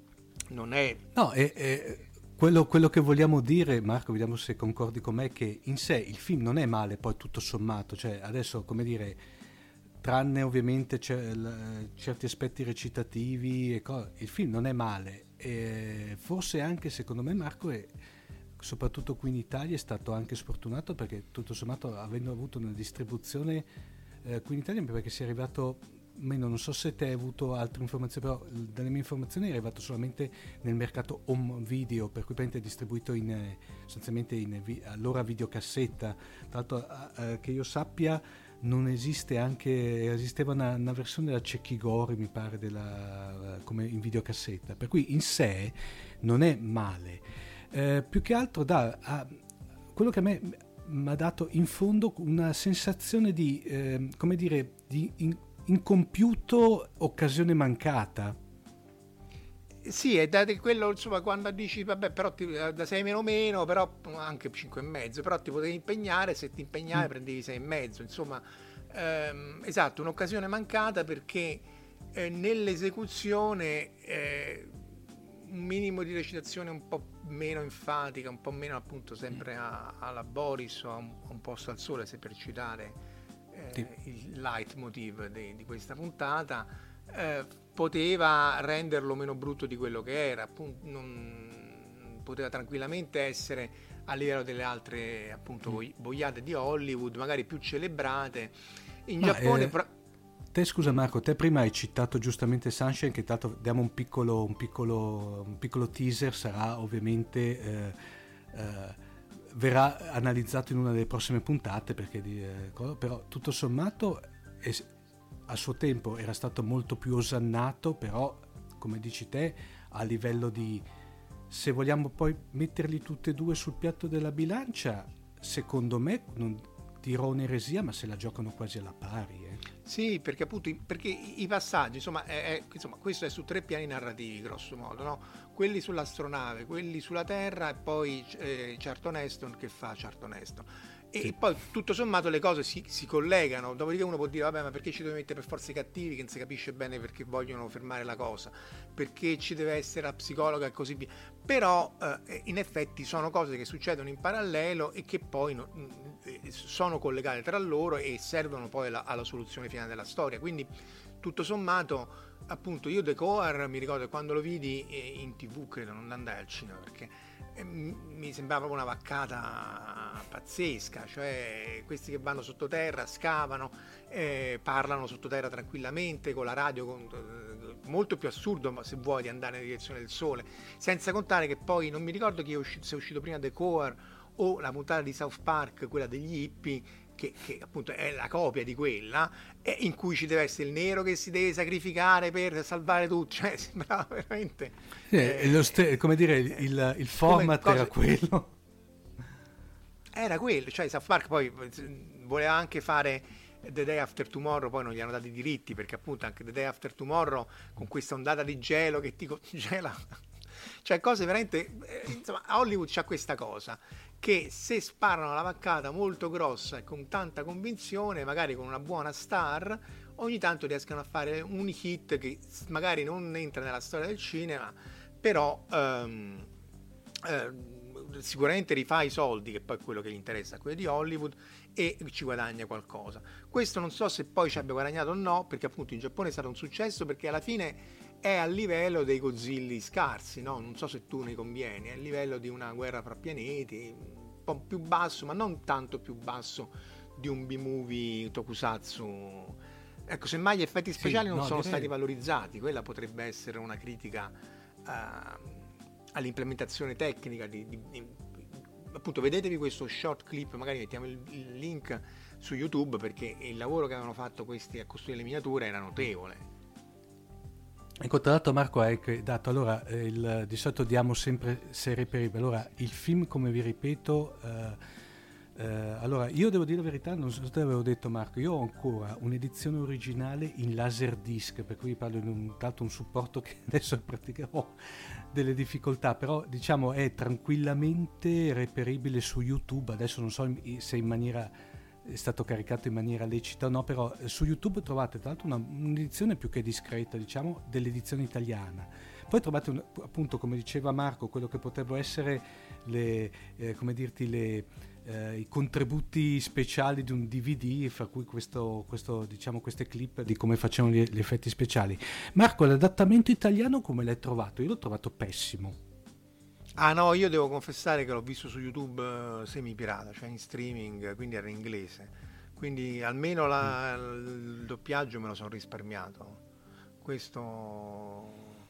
non è... No, è... è... Quello, quello che vogliamo dire, Marco, vediamo se concordi con me, che in sé il film non è male poi tutto sommato, cioè adesso come dire, tranne ovviamente c- certi aspetti recitativi e co- il film non è male, e forse anche secondo me Marco è, soprattutto qui in Italia è stato anche sfortunato perché tutto sommato avendo avuto una distribuzione eh, qui in Italia perché si è arrivato... Meno, non so se te hai avuto altre informazioni, però dalle mie informazioni è arrivato solamente nel mercato home video, per cui è distribuito in, sostanzialmente in allora videocassetta. Tra l'altro eh, che io sappia non esiste anche, esisteva una, una versione della Cecchigori mi pare della, come in videocassetta, per cui in sé non è male, eh, più che altro da a, quello che a me mi ha dato in fondo una sensazione di eh, come dire di in, incompiuto occasione mancata. Sì, è da quello, insomma, quando dici vabbè, però ti, da sei meno meno, però anche cinque e mezzo, però ti potevi impegnare, se ti impegnavi mm. prendevi sei e mezzo, insomma, ehm, esatto, un'occasione mancata perché eh, nell'esecuzione eh, un minimo di recitazione un po' meno enfatica, un po' meno appunto sempre a, alla Boris o a un, a un posto al sole, se per citare Eh, il leitmotiv di, di questa puntata eh, poteva renderlo meno brutto di quello che era, appunto, non, poteva tranquillamente essere a livello delle altre appunto mm. boiate di Hollywood, magari più celebrate in Ma Giappone. Eh, pro- te scusa Marco, te prima hai citato giustamente Sunshine, che tanto diamo un piccolo, un piccolo, un piccolo teaser, sarà ovviamente eh, eh, verrà analizzato in una delle prossime puntate perché eh, però tutto sommato è, a suo tempo era stato molto più osannato, però come dici te a livello di, se vogliamo poi metterli tutte e due sul piatto della bilancia, secondo me non, tirone eresia, ma se la giocano quasi alla pari. Eh. Sì, perché appunto i, perché i passaggi, insomma, è, è, insomma, questo è su tre piani narrativi, grosso modo, no? Quelli sull'astronave, quelli sulla Terra e poi eh, Charlton Heston che fa Charlton Heston. E sì. Poi tutto sommato le cose si, si collegano, dopodiché uno può dire vabbè, ma perché ci deve mettere per forza i cattivi che non si capisce bene perché vogliono fermare la cosa, perché ci deve essere la psicologa e così via, però eh, in effetti sono cose che succedono in parallelo e che poi no, sono collegate tra loro e servono poi alla, alla soluzione finale della storia, quindi tutto sommato appunto io The Coar mi ricordo quando lo vidi in tv, credo, non andai al cinema perché mi sembrava proprio una vaccata pazzesca, cioè questi che vanno sottoterra, scavano, eh, parlano sottoterra tranquillamente con la radio, con, eh, molto più assurdo se vuoi di andare nella direzione del sole, senza contare che poi non mi ricordo chi è uscito, se è uscito prima The Coar o la puntata di South Park, quella degli hippie, che, che appunto è la copia di quella, e in cui ci deve essere il nero che si deve sacrificare per salvare tutto, cioè sembrava veramente sì, eh, lo st- come dire il, il, il format cose, era quello era quello, cioè South Park poi voleva anche fare The Day After Tomorrow, poi non gli hanno dati i diritti perché appunto anche The Day After Tomorrow con questa ondata di gelo che ti congela, cioè cose veramente eh, insomma a Hollywood c'ha questa cosa che se sparano la vaccata molto grossa e con tanta convinzione, magari con una buona star, ogni tanto riescono a fare un hit che magari non entra nella storia del cinema, però ehm, eh, sicuramente rifà i soldi, che poi è quello che gli interessa a quelli di Hollywood, e ci guadagna qualcosa. Questo non so se poi ci abbia guadagnato o no, perché appunto in Giappone è stato un successo, perché alla fine è a livello dei Godzilla scarsi, no? Non so se tu ne convieni, è a livello di una guerra fra pianeti, un po' più basso, ma non tanto più basso di un B-movie tokusatsu. Ecco, semmai gli effetti speciali sì, non no, sono direi... stati valorizzati, quella potrebbe essere una critica uh, all'implementazione tecnica di, di, di, appunto vedetevi questo short clip, magari mettiamo il, il link su YouTube, perché il lavoro che avevano fatto questi a costruire le miniature era notevole. Ecco, tra l'altro Marco hai dato, allora, il, di solito diamo sempre se reperibile, allora il film, come vi ripeto, eh, eh, allora io devo dire la verità, non so se te l'avevo detto Marco, io ho ancora un'edizione originale in laserdisc, per cui parlo in un, tanto un supporto che adesso praticherò delle difficoltà, però diciamo è tranquillamente reperibile su YouTube, adesso non so se in maniera... è stato caricato in maniera lecita o no, però su YouTube trovate tra l'altro una, un'edizione più che discreta, diciamo, dell'edizione italiana. Poi trovate un, appunto, come diceva Marco, quello che potrebbero essere le, eh, come dirti, le, eh, i contributi speciali di un D V D, fra cui questo, questo diciamo, queste clip di come facevano gli, gli effetti speciali. Marco, l'adattamento italiano come l'hai trovato? Io l'ho trovato pessimo. Ah no, io devo confessare che l'ho visto su YouTube uh, semi-pirata, cioè in streaming, quindi era in inglese. Quindi almeno la, mm. il doppiaggio me lo sono risparmiato. Questo...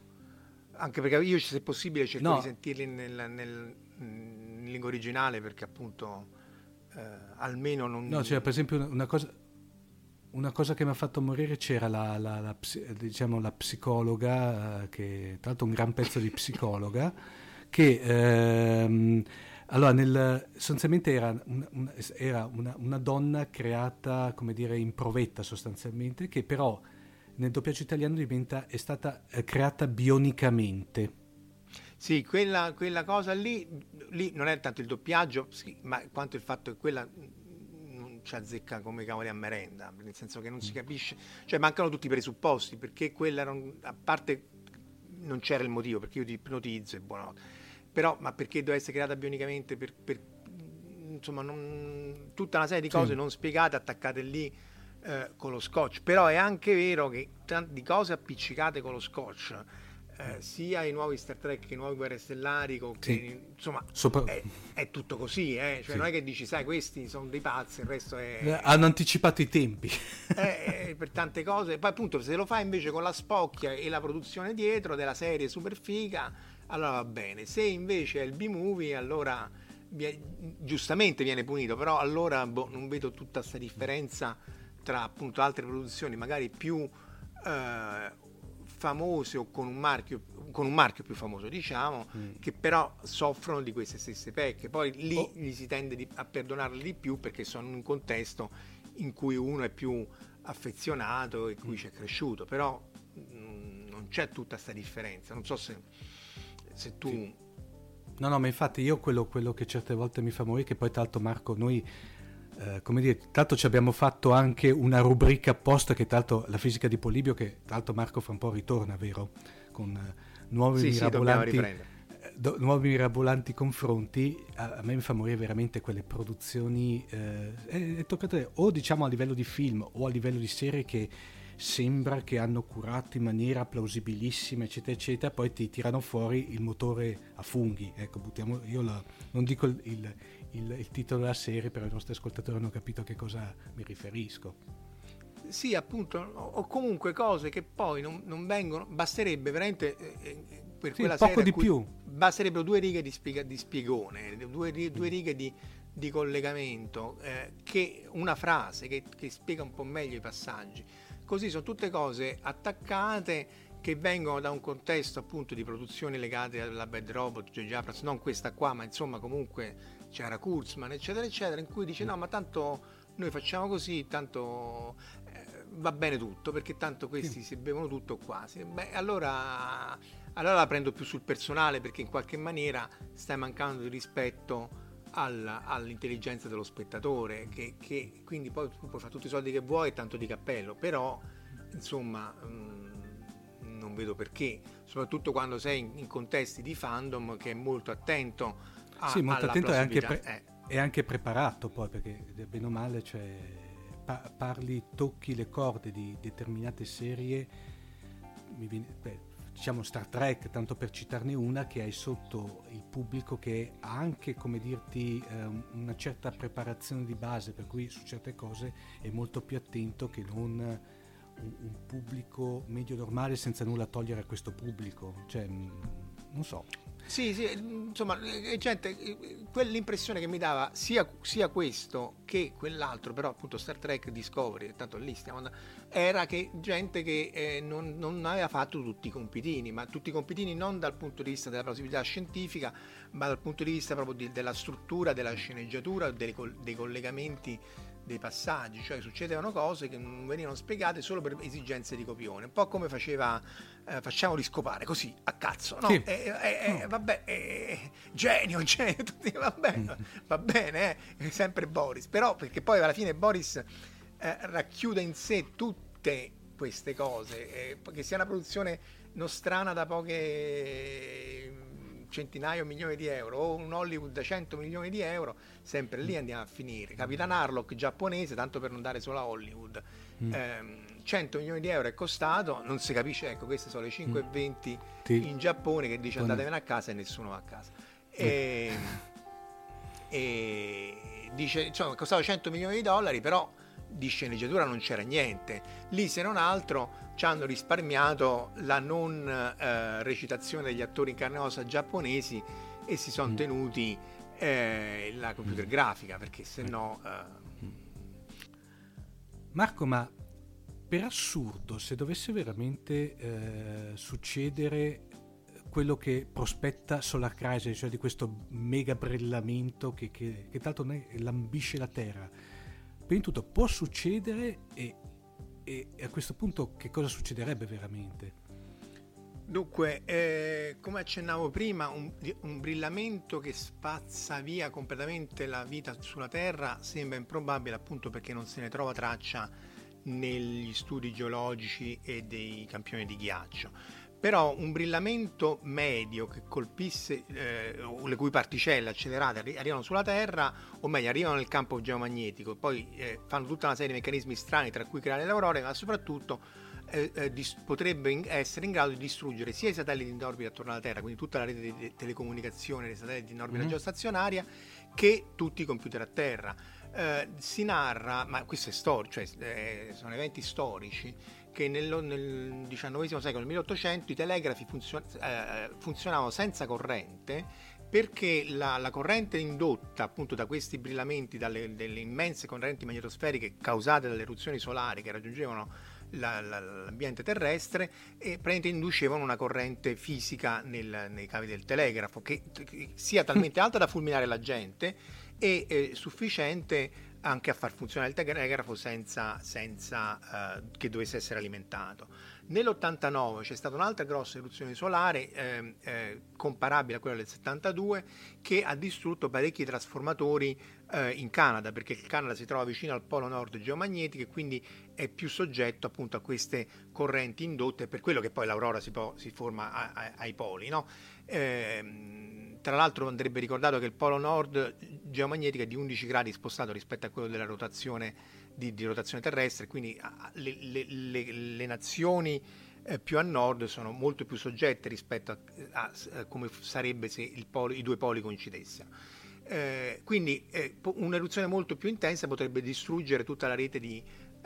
Anche perché io, se possibile, cerco no. di sentirli nel, nel, in lingua originale, perché appunto eh, almeno non... No, cioè per esempio una cosa... Una cosa che mi ha fatto morire, c'era la, la, la, diciamo, la psicologa, uh, che tra l'altro un gran pezzo di psicologa, che ehm, allora nel, sostanzialmente era, una, una, era una, una donna creata, come dire, in provetta sostanzialmente, che però nel doppiaggio italiano diventa, è stata eh, creata bionicamente. Sì, quella, quella cosa lì, lì non è tanto il doppiaggio, sì, ma quanto il fatto che quella non ci azzecca come cavoli a merenda, nel senso che non si capisce, cioè mancano tutti i presupposti, perché quella era un, a parte non c'era il motivo, perché io ti ipnotizzo e buonanotte, però ma perché doveva essere creata bionicamente per, per insomma non, tutta una serie di cose sì. non spiegate, attaccate lì eh, con lo scotch. Però è anche vero che t- di cose appiccicate con lo scotch, eh, sia i nuovi Star Trek che i nuovi Guerre Stellari, con, sì. che, insomma Sopra... è, è tutto così, eh? Cioè sì. non è che dici sai questi sono dei pazzi, il resto è... hanno anticipato i tempi eh, per tante cose. Poi appunto se lo fai invece con la spocchia e la produzione dietro della serie super figa, allora va bene. Se invece è il B-movie, allora giustamente viene punito, però allora boh, non vedo tutta questa differenza tra appunto altre produzioni magari più eh, famose o con un marchio con un marchio più famoso, diciamo, mm. che però soffrono di queste stesse pecche. Poi lì oh. gli si tende di, a perdonarli di più perché sono in un contesto in cui uno è più affezionato e cui mm. c'è cresciuto, però mh, non c'è tutta sta differenza. Non so se, se tu... Sì. No, no, ma infatti io quello, quello che certe volte mi fa morire, che poi tra l'altro Marco, noi... Uh, come dire, tra l'altro ci abbiamo fatto anche una rubrica apposta che tra l'altro la fisica di Polibio, che tra l'altro Marco fra un po' ritorna, vero? Con uh, nuovi sì, mirabolanti sì, uh, do, nuovi mirabolanti confronti. A, a me mi fa morire veramente quelle produzioni uh, è, è toccato, o diciamo a livello di film o a livello di serie, che sembra che hanno curato in maniera plausibilissima eccetera eccetera, poi ti tirano fuori il motore a funghi, ecco, buttiamo, io la, non dico il, il Il, il titolo della serie, però i nostri ascoltatori hanno capito a che cosa mi riferisco. Sì, appunto, o comunque cose che poi non, non vengono, basterebbe veramente eh, per sì, quella poco serie di più, basterebbero due righe di, spiega, di spiegone, due, due righe di, di collegamento, eh, che una frase che, che spiega un po' meglio i passaggi. Così sono tutte cose attaccate che vengono da un contesto appunto di produzioni legate alla Bad Robot, J J Abrams, non questa qua, ma insomma comunque c'era Kurtzman eccetera eccetera, in cui dice no, ma tanto noi facciamo così, tanto eh, va bene tutto, perché tanto questi sì. si bevono tutto quasi. Beh, allora allora la prendo più sul personale, perché in qualche maniera stai mancando di rispetto alla, all'intelligenza dello spettatore, che, che quindi poi tu puoi fare tutti i soldi che vuoi, tanto di cappello, però insomma mh, non vedo perché, soprattutto quando sei in, in contesti di fandom che è molto attento a, sì, molto attento e anche, pre- eh. è anche preparato poi, perché bene o male, cioè, pa- parli, tocchi le corde di determinate serie, mi viene, beh, diciamo Star Trek, tanto per citarne una, che hai sotto il pubblico che ha anche, come dirti, eh, una certa preparazione di base, per cui su certe cose è molto più attento che non un, un pubblico medio normale, senza nulla togliere a questo pubblico, cioè non so. Sì, sì, insomma, gente, quell'impressione che mi dava sia, sia questo che quell'altro, però appunto Star Trek Discovery, tanto lì stiamo andando, era che gente che eh, non, non aveva fatto tutti i compitini, ma tutti i compitini non dal punto di vista della plausibilità scientifica, ma dal punto di vista proprio di, della struttura, della sceneggiatura, dei, dei collegamenti, dei passaggi, cioè succedevano cose che non venivano spiegate solo per esigenze di copione, un po' come faceva eh, facciamoli scopare così a cazzo, no? Sì. Eh, eh, eh, vabbè, eh, genio, genio, tutti, vabbè, mm. va bene, eh, sempre Boris, però perché poi alla fine Boris eh, racchiude in sé tutte queste cose, eh, che sia una produzione nostrana da poche centinaia o milioni di euro o un Hollywood da cento milioni di euro, sempre lì andiamo a finire. Capitan Harlock giapponese, tanto per non dare solo a Hollywood, mm. ehm, cento milioni di euro è costato, non si capisce, ecco, queste sono le cinque e venti mm. sì. in Giappone, che dice andatevene a casa e nessuno va a casa, e, mm. e dice, insomma, costava cento milioni di dollari, però di sceneggiatura non c'era niente lì, se non altro ci hanno risparmiato la non eh, recitazione degli attori in carne e ossa giapponesi e si sono mm. tenuti eh, la computer mm. grafica, perché se no eh... Marco, ma per assurdo, se dovesse veramente eh, succedere quello che prospetta Solar Crisis, cioè di questo mega brillamento che, che, che tanto lambisce la Terra, prima di tutto può succedere, e, e a questo punto che cosa succederebbe veramente? Dunque, eh, come accennavo prima, un, un brillamento che spazza via completamente la vita sulla Terra sembra improbabile, appunto perché non se ne trova traccia negli studi geologici e dei campioni di ghiaccio. Però un brillamento medio che colpisse, eh, le cui particelle accelerate arri- arrivano sulla Terra, o meglio arrivano nel campo geomagnetico, poi eh, fanno tutta una serie di meccanismi strani, tra cui creare le aurore, ma soprattutto eh, eh, dis- potrebbe in- essere in grado di distruggere sia i satelliti in orbita attorno alla Terra, quindi tutta la rete di telecomunicazione dei satelliti in orbita mm-hmm. geostazionaria, che tutti i computer a terra. Eh, si narra, ma questo è storico, cioè eh, sono eventi storici, che nel, nel diciannovesimo secolo, nel milleottocento, i telegrafi funzion- eh, funzionavano senza corrente, perché la, la corrente indotta appunto da questi brillamenti, dalle delle immense correnti magnetosferiche causate dalle eruzioni solari che raggiungevano la, la, l'ambiente terrestre e praticamente inducevano una corrente fisica nel, nei cavi del telegrafo che, che sia talmente alta da fulminare la gente e eh, sufficiente anche a far funzionare il telegrafo senza, senza uh, che dovesse essere alimentato. Nell'ottantanove c'è stata un'altra grossa eruzione solare eh, eh, comparabile a quella del settantadue che ha distrutto parecchi trasformatori eh, in Canada, perché il Canada si trova vicino al polo nord geomagnetico e quindi è più soggetto appunto a queste correnti indotte, per quello che poi l'aurora si, po- si forma a- a- ai poli, no? Eh, tra l'altro andrebbe ricordato che il polo nord geomagnetico è di undici gradi spostato rispetto a quello della rotazione di, di rotazione terrestre, quindi a, le, le, le, le nazioni eh, più a nord sono molto più soggette rispetto a, a, a come sarebbe se il polo, i due poli coincidessero. Eh, quindi eh, un'eruzione molto più intensa potrebbe distruggere tutta la rete di,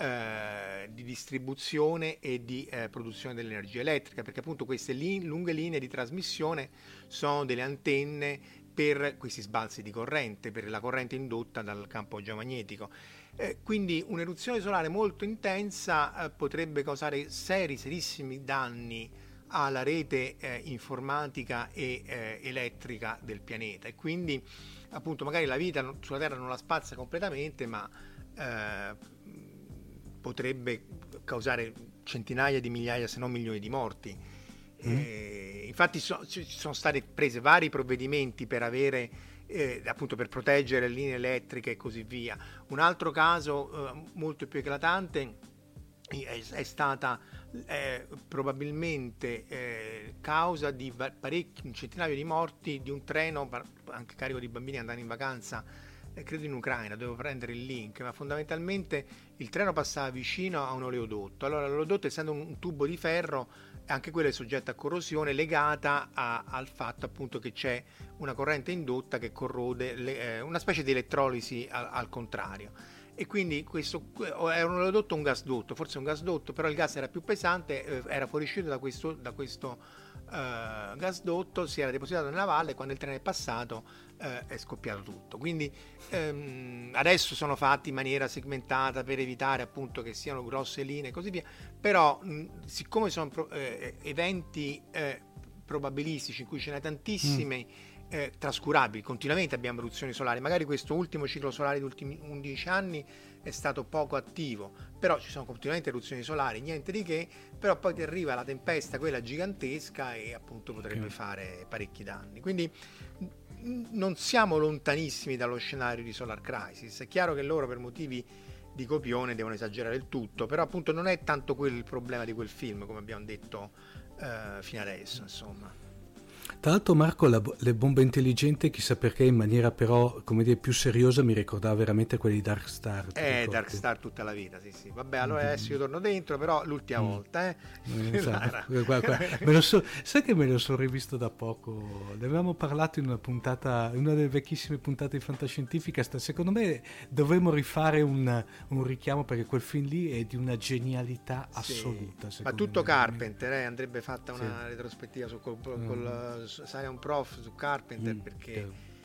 eh, di distribuzione e di eh, produzione dell'energia elettrica, perché appunto queste li- lunghe linee di trasmissione sono delle antenne per questi sbalzi di corrente, per la corrente indotta dal campo geomagnetico. Eh, quindi un'eruzione solare molto intensa eh, potrebbe causare seri, serissimi danni alla rete eh, informatica e eh, elettrica del pianeta e quindi appunto magari la vita sulla Terra non la spazza completamente, ma eh, potrebbe causare centinaia di migliaia se non milioni di morti. Mm. Eh, infatti so, ci sono stati presi vari provvedimenti per avere eh, appunto per proteggere le linee elettriche e così via. Un altro caso eh, molto più eclatante è, è stata eh, probabilmente eh, causa di parecchi, un centinaio di morti di un treno anche carico di bambini andando in vacanza eh, credo in Ucraina, devo prendere il link, ma fondamentalmente il treno passava vicino a un oleodotto. Allora l'oleodotto, essendo un, un tubo di ferro, anche quello è soggetto a corrosione legata a, al fatto appunto che c'è una corrente indotta che corrode le, eh, una specie di elettrolisi al, al contrario. E quindi questo era un oleodotto o un gasdotto, forse un gasdotto, però il gas era più pesante, eh, era fuoriuscito da questo, da questo eh, gasdotto, si era depositato nella valle e quando il treno è passato eh, è scoppiato tutto. Quindi ehm, adesso sono fatti in maniera segmentata per evitare appunto che siano grosse linee e così via, però mh, siccome sono pro- eh, eventi eh, probabilistici in cui ce n'è tantissimi, mm. Eh, trascurabili, continuamente abbiamo eruzioni solari, magari questo ultimo ciclo solare degli ultimi undici anni è stato poco attivo, però ci sono continuamente eruzioni solari, niente di che, però poi ti arriva la tempesta quella gigantesca e appunto potrebbe okay. fare parecchi danni, quindi n- non siamo lontanissimi dallo scenario di Solar Crisis. È chiaro che loro per motivi di copione devono esagerare il tutto, però appunto non è tanto quel il problema di quel film, come abbiamo detto eh, fino adesso, insomma. Tra l'altro Marco, la, le bombe intelligenti, chissà perché in maniera però come dire più seriosa, mi ricordava veramente quelli di Dark Star. Eh, Dark Star tutta la vita, sì sì. Vabbè, allora mm-hmm. adesso io torno dentro, però l'ultima mm. volta, eh. Esatto. qua, qua. Me lo so, sai che me lo sono rivisto da poco? Ne avevamo parlato in una puntata, in una delle vecchissime puntate di Fantascientifica. Secondo me dovremmo rifare un, un richiamo, perché quel film lì è di una genialità assoluta. Sì. Ma tutto me. Carpenter, eh, andrebbe fatta una sì. retrospettiva su col, col, mm. col sai, un prof su Carpenter, mm, perché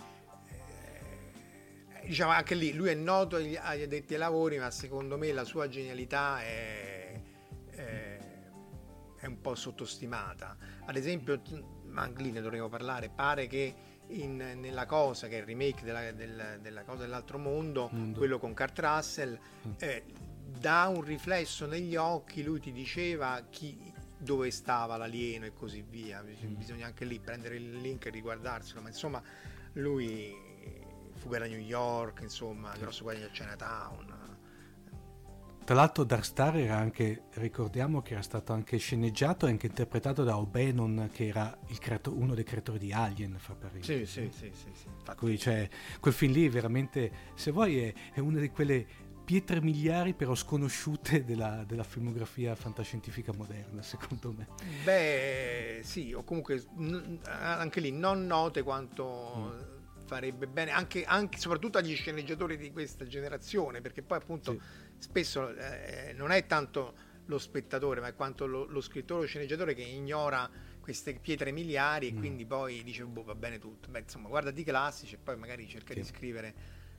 eh, diciamo anche lì lui è noto agli, agli addetti ai lavori, ma secondo me la sua genialità è, è, è un po' sottostimata. Ad esempio, ma anche lì ne dovremmo parlare, pare che in, nella cosa che è il remake della, del, della cosa dell'altro mondo, mondo. quello con Kurt Russell, mm. eh, da un riflesso negli occhi lui ti diceva chi dove stava l'alieno e così via. Bisogna anche lì prendere il link e riguardarselo, ma insomma lui Fuga da New York, insomma sì. Grosso guadagno a Chinatown. Tra l'altro Dark Star era anche, ricordiamo che era stato anche sceneggiato e anche interpretato da O'Bannon, che era il creato- uno dei creatori di Alien, fa per sì, sì, sì, sì, sì. Infatti, cioè, quel film lì veramente, se vuoi, è, è una di quelle pietre miliari però sconosciute della, della filmografia fantascientifica moderna, secondo me. Beh sì, o comunque n- anche lì non note quanto mm. farebbe bene anche, anche soprattutto agli sceneggiatori di questa generazione, perché poi appunto sì. spesso eh, non è tanto lo spettatore, ma è quanto lo, lo scrittore o lo sceneggiatore che ignora queste pietre miliari e mm. quindi poi dice boh, va bene tutto. Beh, insomma, guarda di classici e poi magari cerca sì. di scrivere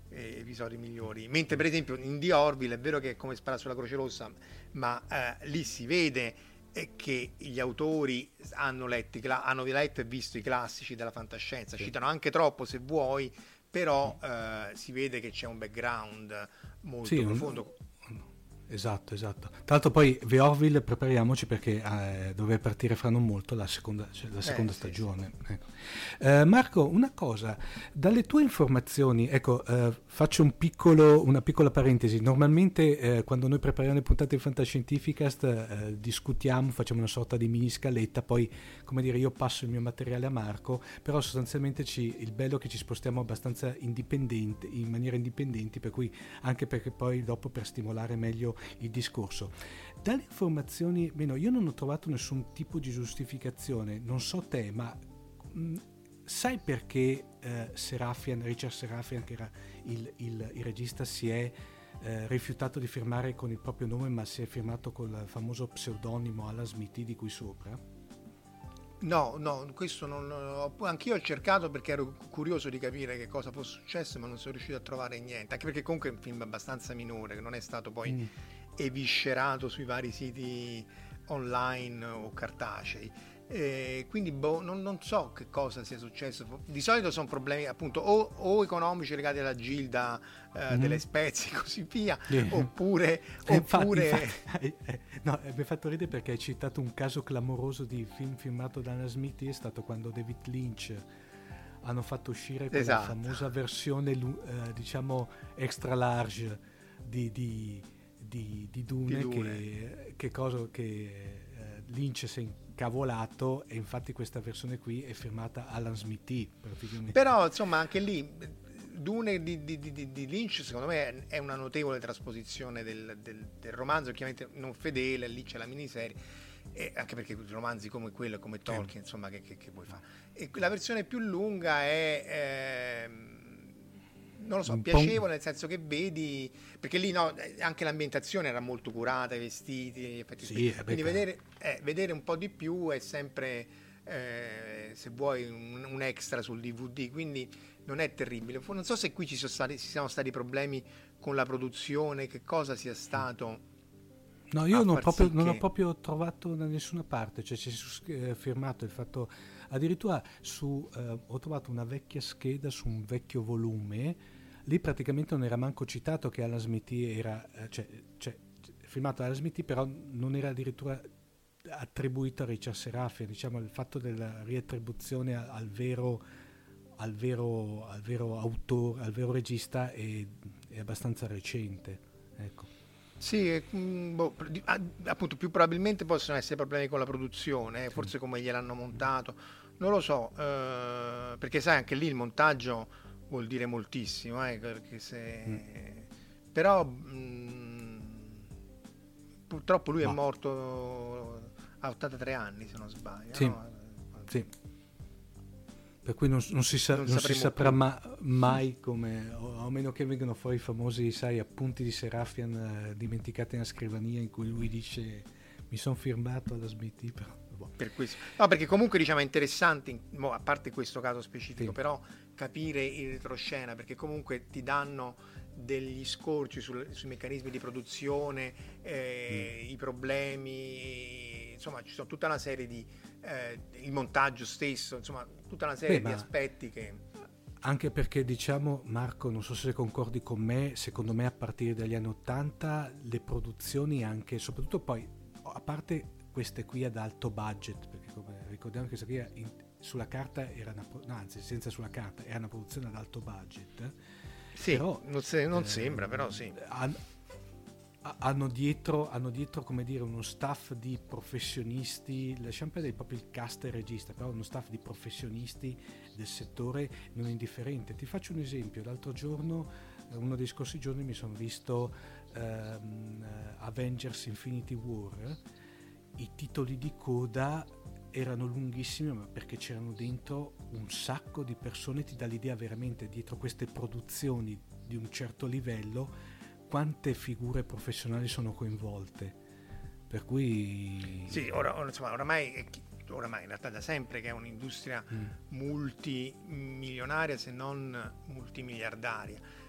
eh, episodi migliori. Mentre per esempio in The Orville è vero che è come Spara sulla Croce Rossa, ma eh, lì si vede eh, che gli autori hanno letto, hanno letto e visto i classici della fantascienza, sì. Citano anche troppo se vuoi, però eh, si vede che c'è un background molto sì, profondo. Un... Esatto, esatto. Tra l'altro poi The Orville, prepariamoci perché eh, dovrebbe partire fra non molto la seconda, cioè la seconda eh, stagione. Sì, sì. Ecco. Eh, Marco, una cosa, dalle tue informazioni, ecco, eh, faccio un piccolo, una piccola parentesi. Normalmente eh, quando noi prepariamo le puntate di Fantascientificast eh, discutiamo, facciamo una sorta di mini scaletta, poi come dire io passo il mio materiale a Marco, però sostanzialmente ci, il bello è che ci spostiamo abbastanza indipendenti, in maniera indipendenti, per cui anche perché poi dopo per stimolare meglio il discorso. Dalle informazioni, meno, io non ho trovato nessun tipo di giustificazione, non so te, ma mh, sai perché eh, Serafian, Richard Serafian, che era il, il, il regista, si è eh, rifiutato di firmare con il proprio nome, ma si è firmato col famoso pseudonimo Alan Smithee di qui sopra? No, no, questo non ho, anch'io ho cercato perché ero curioso di capire che cosa fosse successo, ma non sono riuscito a trovare niente, anche perché comunque è un film abbastanza minore che non è stato poi mm. eviscerato sui vari siti online o cartacei, e quindi boh, non, non so che cosa sia successo. Di solito sono problemi appunto o, o economici legati alla gilda eh, mm. delle spezie e così via, yeah. oppure, oppure... Infatti, infatti, eh, no, mi ha fatto ridere perché hai citato un caso clamoroso di film firmato da Alan Smithee, è stato quando David Lynch hanno fatto uscire quella esatto. famosa versione eh, diciamo extra large di, di, di, di Dune, di Dune. Che, che cosa che eh, Lynch si è incavolato, e infatti questa versione qui è firmata Alan Smithee praticamente. Però insomma anche lì Dune di, di, di, di Lynch secondo me è una notevole trasposizione del, del, del romanzo, chiaramente non fedele, lì c'è la miniserie, e anche perché romanzi come quello, come Tolkien, sì. insomma che, che, che vuoi fare. E la versione più lunga è eh, non lo so, un piacevole, nel senso che vedi, perché lì no, anche l'ambientazione era molto curata, i vestiti, gli effetti sì, speciali, quindi vedere, eh, vedere un po' di più è sempre eh, se vuoi un, un extra sul D V D, quindi non è terribile. Non so se qui ci sono stati, ci siano stati problemi con la produzione, che cosa sia stato. No, io non, proprio, sì non che... ho proprio trovato da nessuna parte, cioè c'è eh, firmato il fatto, addirittura su, eh, ho trovato una vecchia scheda su un vecchio volume, lì praticamente non era manco citato che Alan Smithee era, eh, cioè, cioè firmato Alan Smithee, però non era addirittura attribuito a Richard Serafian, diciamo il fatto della riattribuzione al, al vero al vero al vero autore, al vero regista è, è abbastanza recente, ecco. Sì, boh, appunto più probabilmente possono essere problemi con la produzione, eh, forse come gliel'hanno montato, non lo so, eh, perché sai anche lì il montaggio vuol dire moltissimo, eh, perché se... mm. però mh, purtroppo lui Ma. è morto a ottantatré anni se non sbaglio, sì, no? Sì. Per cui non, non si, sa, non non si saprà ma, mai come, o a meno che vengano fuori i famosi, sai, appunti di Serafian eh, dimenticati nella scrivania, in cui lui dice mi sono firmato alla Smithee, però boh. Per questo. No, perché comunque diciamo è interessante, a parte questo caso specifico, sì. però capire il retroscena, perché comunque ti danno degli scorci sul, sui meccanismi di produzione, eh, mm. i problemi, insomma ci sono tutta una serie di eh, il montaggio stesso, insomma tutta una serie Beh, di aspetti che... Anche perché diciamo, Marco, non so se concordi con me, secondo me a partire dagli anni ottanta le produzioni anche, soprattutto poi, a parte queste qui ad alto budget, perché come ricordiamo che questa qui in, sulla carta era una, no, anzi senza sulla carta, era una produzione ad alto budget. Sì, però, non, se, non eh, sembra, però sì. Han, hanno dietro, hanno dietro, come dire, uno staff di professionisti, lasciamo perdere proprio il cast e il regista, però uno staff di professionisti del settore non indifferente. Ti faccio un esempio, l'altro giorno, uno dei scorsi giorni mi sono visto um, Avengers Infinity War, i titoli di coda erano lunghissimi, ma perché c'erano dentro un sacco di persone, ti dà l'idea veramente dietro queste produzioni di un certo livello quante figure professionali sono coinvolte, per cui sì, ora, ora insomma oramai oramai in realtà da sempre che è un'industria mm. multimilionaria se non multimiliardaria,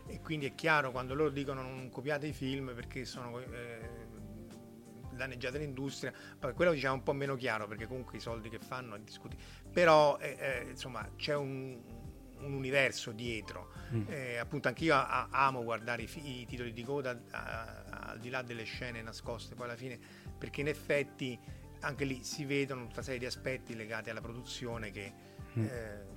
e quindi è chiaro quando loro dicono non copiate i film perché sono eh, danneggiate l'industria, poi quello diciamo un po' meno chiaro perché comunque i soldi che fanno è discutibile, però eh, eh, insomma c'è un, un universo dietro, mm. eh, appunto anche io a, a, amo guardare i, fi- i titoli di coda a, a, al di là delle scene nascoste poi alla fine, perché in effetti anche lì si vedono tutta una serie di aspetti legati alla produzione che mm. eh,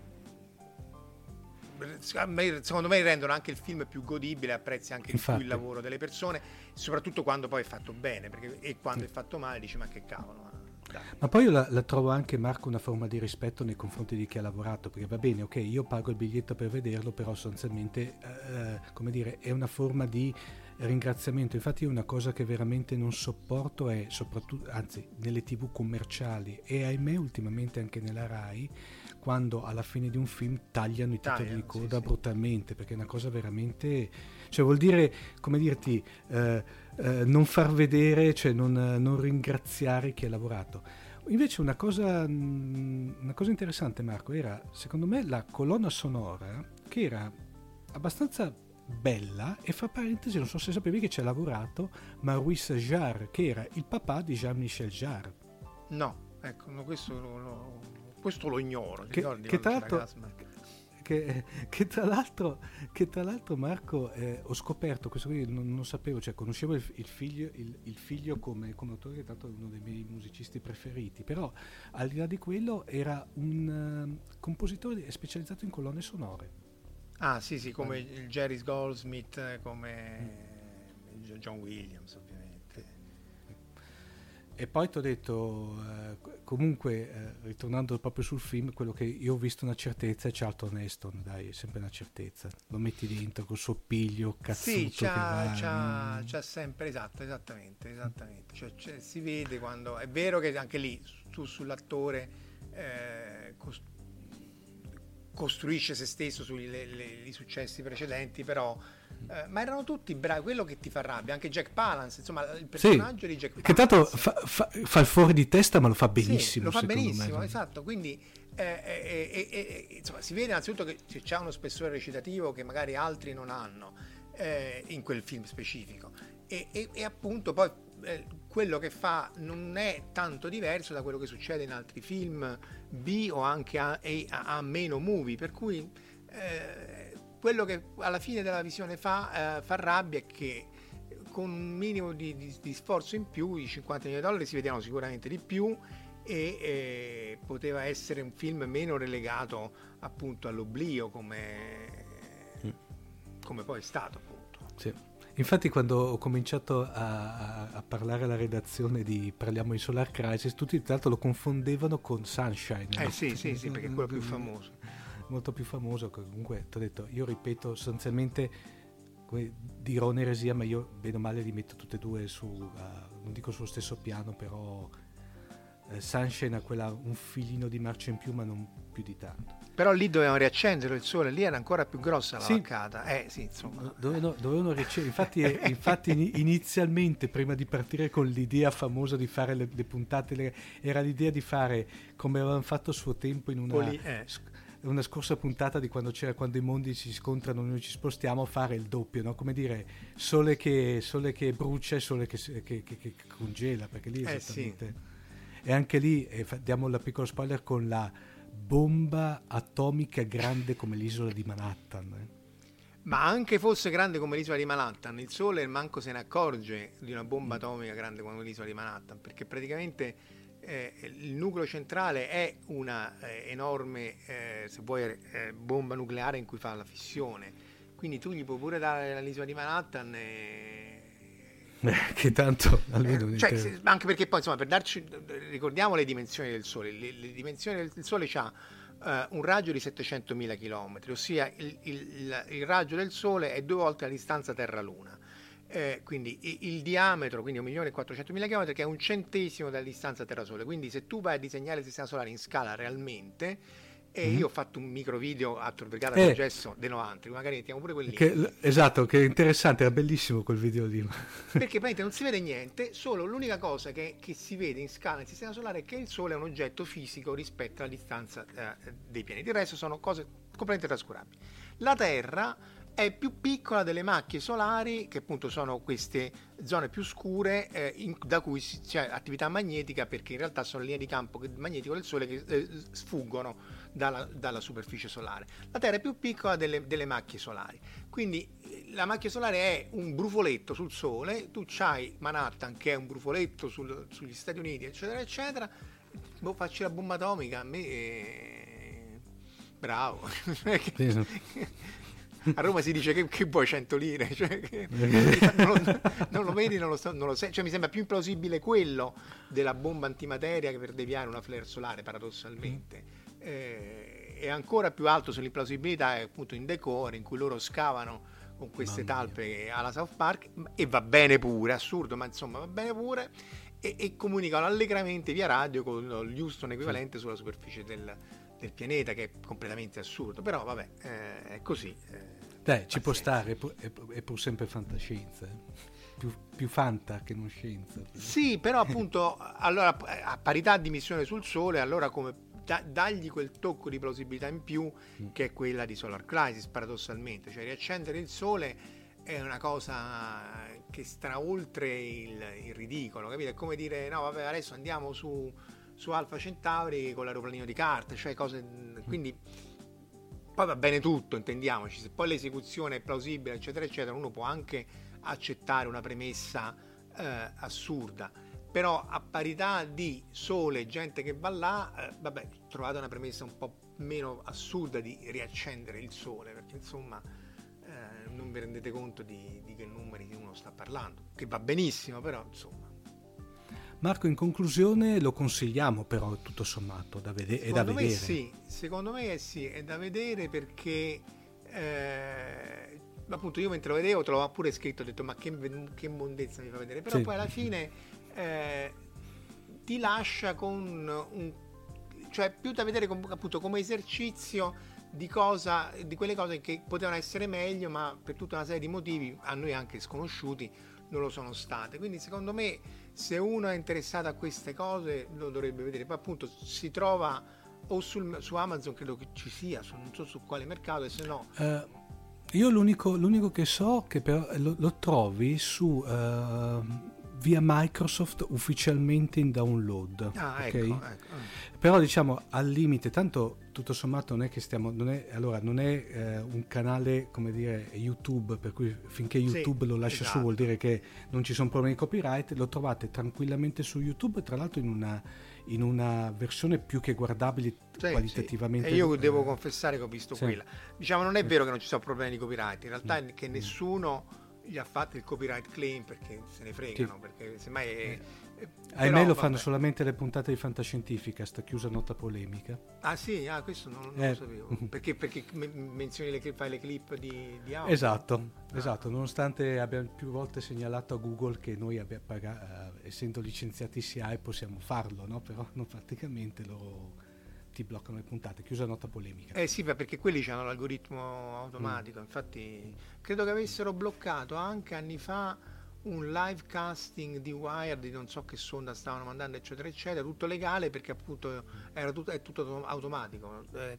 secondo me rendono anche il film più godibile, apprezzi anche Infatti. più il lavoro delle persone, soprattutto quando poi è fatto bene, perché e quando sì. è fatto male dici ma che cavolo. Ma, ma poi io la, la trovo anche, Marco, una forma di rispetto nei confronti di chi ha lavorato, perché va bene, ok, io pago il biglietto per vederlo, però sostanzialmente eh, come dire, è una forma di ringraziamento. Infatti una cosa che veramente non sopporto è soprattutto, anzi nelle tv commerciali e ahimè ultimamente anche nella Rai, quando alla fine di un film tagliano i titoli Tagliano, di coda sì, brutalmente, sì. perché è una cosa veramente, cioè vuol dire, come dirti, eh, eh, non far vedere, cioè non, non ringraziare chi ha lavorato. Invece una cosa, una cosa interessante, Marco, era secondo me la colonna sonora, che era abbastanza bella, e fra parentesi non so se sapevi che ci ha lavorato Maurice Jarre, che era il papà di Jean-Michel Jarre. No, ecco, no, questo lo, lo... questo lo ignoro, che, che, tra l'altro, che, che tra l'altro che tra l'altro Marco eh, ho scoperto questo qui, non, non sapevo, cioè conoscevo il, il figlio il, il figlio come, come autore, che tanto è uno dei miei musicisti preferiti, però al di là di quello era un uh, compositore specializzato in colonne sonore. Ah sì sì, come il Jerry Goldsmith, come mm. John Williams ovviamente. E poi ti ho detto, eh, comunque, eh, ritornando proprio sul film, quello che io ho visto una certezza è Charlton Heston, dai, è sempre una certezza. Lo metti dentro col suo piglio, cazzuto sì, c'ha, che va. C'ha, c'ha sempre, esatto, esattamente, esattamente. Cioè, cioè, si vede quando, è vero che anche lì, tu sull'attore eh, cost- costruisce se stesso sui le, le, i successi precedenti, però... Uh, ma erano tutti bravi, quello che ti fa rabbia, anche Jack Palance, insomma il personaggio sì, di Jack Palance che tanto fa, fa, fa il fuori di testa, ma lo fa benissimo, sì, lo fa benissimo, me. esatto, quindi eh, eh, eh, eh, insomma si vede innanzitutto che c'è uno spessore recitativo che magari altri non hanno eh, in quel film specifico e, e, e appunto poi eh, quello che fa non è tanto diverso da quello che succede in altri film B o anche a, a, a meno movie, per cui eh, quello che alla fine della visione fa, eh, fa rabbia è che con un minimo di, di, di sforzo in più i cinquanta milioni di dollari si vedevano sicuramente di più e eh, poteva essere un film meno relegato appunto all'oblio come, mm. come poi è stato appunto. Sì. Infatti quando ho cominciato a, a, a parlare alla redazione di Parliamo di Solar Crisis, tutti tra l'altro lo confondevano con Sunshine. Eh no? sì sì sì, perché è quello più famoso. Molto più famoso. Comunque ti ho detto, io ripeto sostanzialmente, come dirò un'eresia, ma io bene o male li metto tutte e due su, uh, non dico sullo stesso piano, però eh, Sunshine ha quella un filino di marcia in più, ma non più di tanto. Però lì dovevano riaccendere il sole, lì era ancora più grossa la sì. vaccata. Eh sì, insomma. Dovevano, dovevano riaccendere. Infatti, eh, infatti inizialmente, prima di partire con l'idea famosa di fare le, le puntate, le, era l'idea di fare come avevano fatto a suo tempo in una... Poli, eh. una scorsa puntata di quando c'era quando i mondi si scontrano, noi ci spostiamo, a fare il doppio, no? Come dire, sole che, sole che brucia e sole che, che, che, che congela, perché lì esattamente eh sì. E anche lì eh, diamo la piccola spoiler con la bomba atomica grande come l'isola di Manhattan, eh. Ma anche fosse grande come l'isola di Manhattan, il sole manco se ne accorge di una bomba atomica grande come l'isola di Manhattan, perché praticamente Eh, il nucleo centrale è una eh, enorme eh, se vuoi eh, bomba nucleare in cui fa la fissione, quindi tu gli puoi pure dare l'isola di Manhattan e... eh, che tanto almeno eh, cioè, se, anche perché poi insomma per darci, ricordiamo le dimensioni del Sole, le, le dimensioni del Sole c'ha eh, un raggio di settecentomila chilometri, ossia il, il, il, il raggio del Sole è due volte la distanza Terra-Luna. Eh, quindi il, il diametro, quindi un milione e quattrocentomila chilometri, che è un centesimo della distanza Terra-Sole. Quindi se tu vai a disegnare il sistema solare in scala realmente, e mm-hmm. io ho fatto un micro video a Tor Vergata eh. Processo De novanta, magari mettiamo pure quelli. Che, esatto, che è interessante, era bellissimo quel video lì. Perché praticamente non si vede niente, solo l'unica cosa che, che si vede in scala nel sistema solare è che il Sole è un oggetto fisico rispetto alla distanza eh, dei pianeti. Il resto sono cose completamente trascurabili. La Terra è più piccola delle macchie solari, che appunto sono queste zone più scure eh, in, da cui si, c'è attività magnetica, perché in realtà sono linee di campo che, magnetico del Sole che eh, sfuggono dalla, dalla superficie solare. La Terra è più piccola delle, delle macchie solari, quindi la macchia solare è un brufoletto sul Sole, tu c'hai Manhattan che è un brufoletto sul, sugli Stati Uniti, eccetera eccetera. Boh, facci la bomba atomica, a me eh... bravo. A Roma si dice che, che vuoi cento lire, cioè, che, non, lo, non lo vedi, non lo, so, non lo sai, cioè, mi sembra più implausibile quello della bomba antimateria che per deviare una flare solare, paradossalmente. Eh, e ancora più alto sull'implausibilità è appunto in Decore, in cui loro scavano con queste talpe alla South Park, e va bene pure, assurdo, ma insomma va bene pure, e, e comunicano allegramente via radio con l'Houston equivalente sulla superficie del del pianeta, che è completamente assurdo, però vabbè, eh, è così. Eh, Dai, ci può stare, è pur, è, è pur sempre fantascienza, eh. più, più fanta che non scienza. Sì, però appunto, allora a parità di missione sul Sole, allora come da, dagli quel tocco di plausibilità in più, mm. che è quella di Solar Crisis, paradossalmente, cioè riaccendere il Sole è una cosa che sta oltre il, il ridicolo, capito? È come dire, no vabbè, adesso andiamo su su Alpha Centauri con l'aeroplanino di carta, cioè cose, quindi poi va bene tutto, intendiamoci, se poi l'esecuzione è plausibile eccetera eccetera, uno può anche accettare una premessa eh, assurda, però a parità di Sole, gente che va là, eh, vabbè, trovate una premessa un po' meno assurda di riaccendere il Sole, perché insomma eh, non vi rendete conto di, di che numeri uno sta parlando, che va benissimo, però insomma. Marco, in conclusione lo consigliamo, però tutto sommato da vede- è da vedere. Me sì, secondo me sì, è da vedere, perché eh, appunto io mentre lo vedevo te l'ho pure scritto, ho detto ma che, che mondezza mi fa vedere, però sì. Poi alla fine eh, ti lascia con un, cioè più da vedere com, appunto come esercizio di cosa, di quelle cose che potevano essere meglio, ma per tutta una serie di motivi a noi anche sconosciuti non lo sono state. Quindi secondo me, se uno è interessato a queste cose, lo dovrebbe vedere. Poi appunto si trova o sul, su Amazon, credo che ci sia, su, non so su quale mercato, e se no uh, io l'unico, l'unico che so che però lo, lo trovi su uh, via Microsoft ufficialmente in download. Ah, okay? ecco, ecco. Però diciamo al limite, tanto tutto sommato non è che stiamo, non è, allora non è eh, un canale come dire YouTube, per cui finché YouTube sì, lo lascia esatto. su vuol dire che non ci sono problemi di copyright, lo trovate tranquillamente su YouTube, tra l'altro in una, in una versione più che guardabile sì, qualitativamente. Sì. E io devo eh, confessare che ho visto sì. quella. Diciamo non è vero che non ci sono problemi di copyright, in realtà è che nessuno gli ha fatto il copyright claim perché se ne fregano, sì. perché semmai è, eh. ahimè lo fanno solamente le puntate di Fantascientifica, sta chiusa nota polemica. Ah sì, ah, questo non, non eh. lo sapevo, perché, perché menzioni le, fai le clip di, di audio. Esatto, ah. esatto, nonostante abbiamo più volte segnalato a Google che noi abbiamo pagato, eh, essendo licenziati S I A E possiamo farlo, no? Però non praticamente lo ti bloccano le puntate, chiusa nota polemica. Eh sì, perché quelli hanno l'algoritmo automatico, mm. infatti credo che avessero bloccato anche anni fa un live casting di Wired, di non so che sonda stavano mandando eccetera eccetera, tutto legale perché appunto era tutto, è tutto automatico, eh,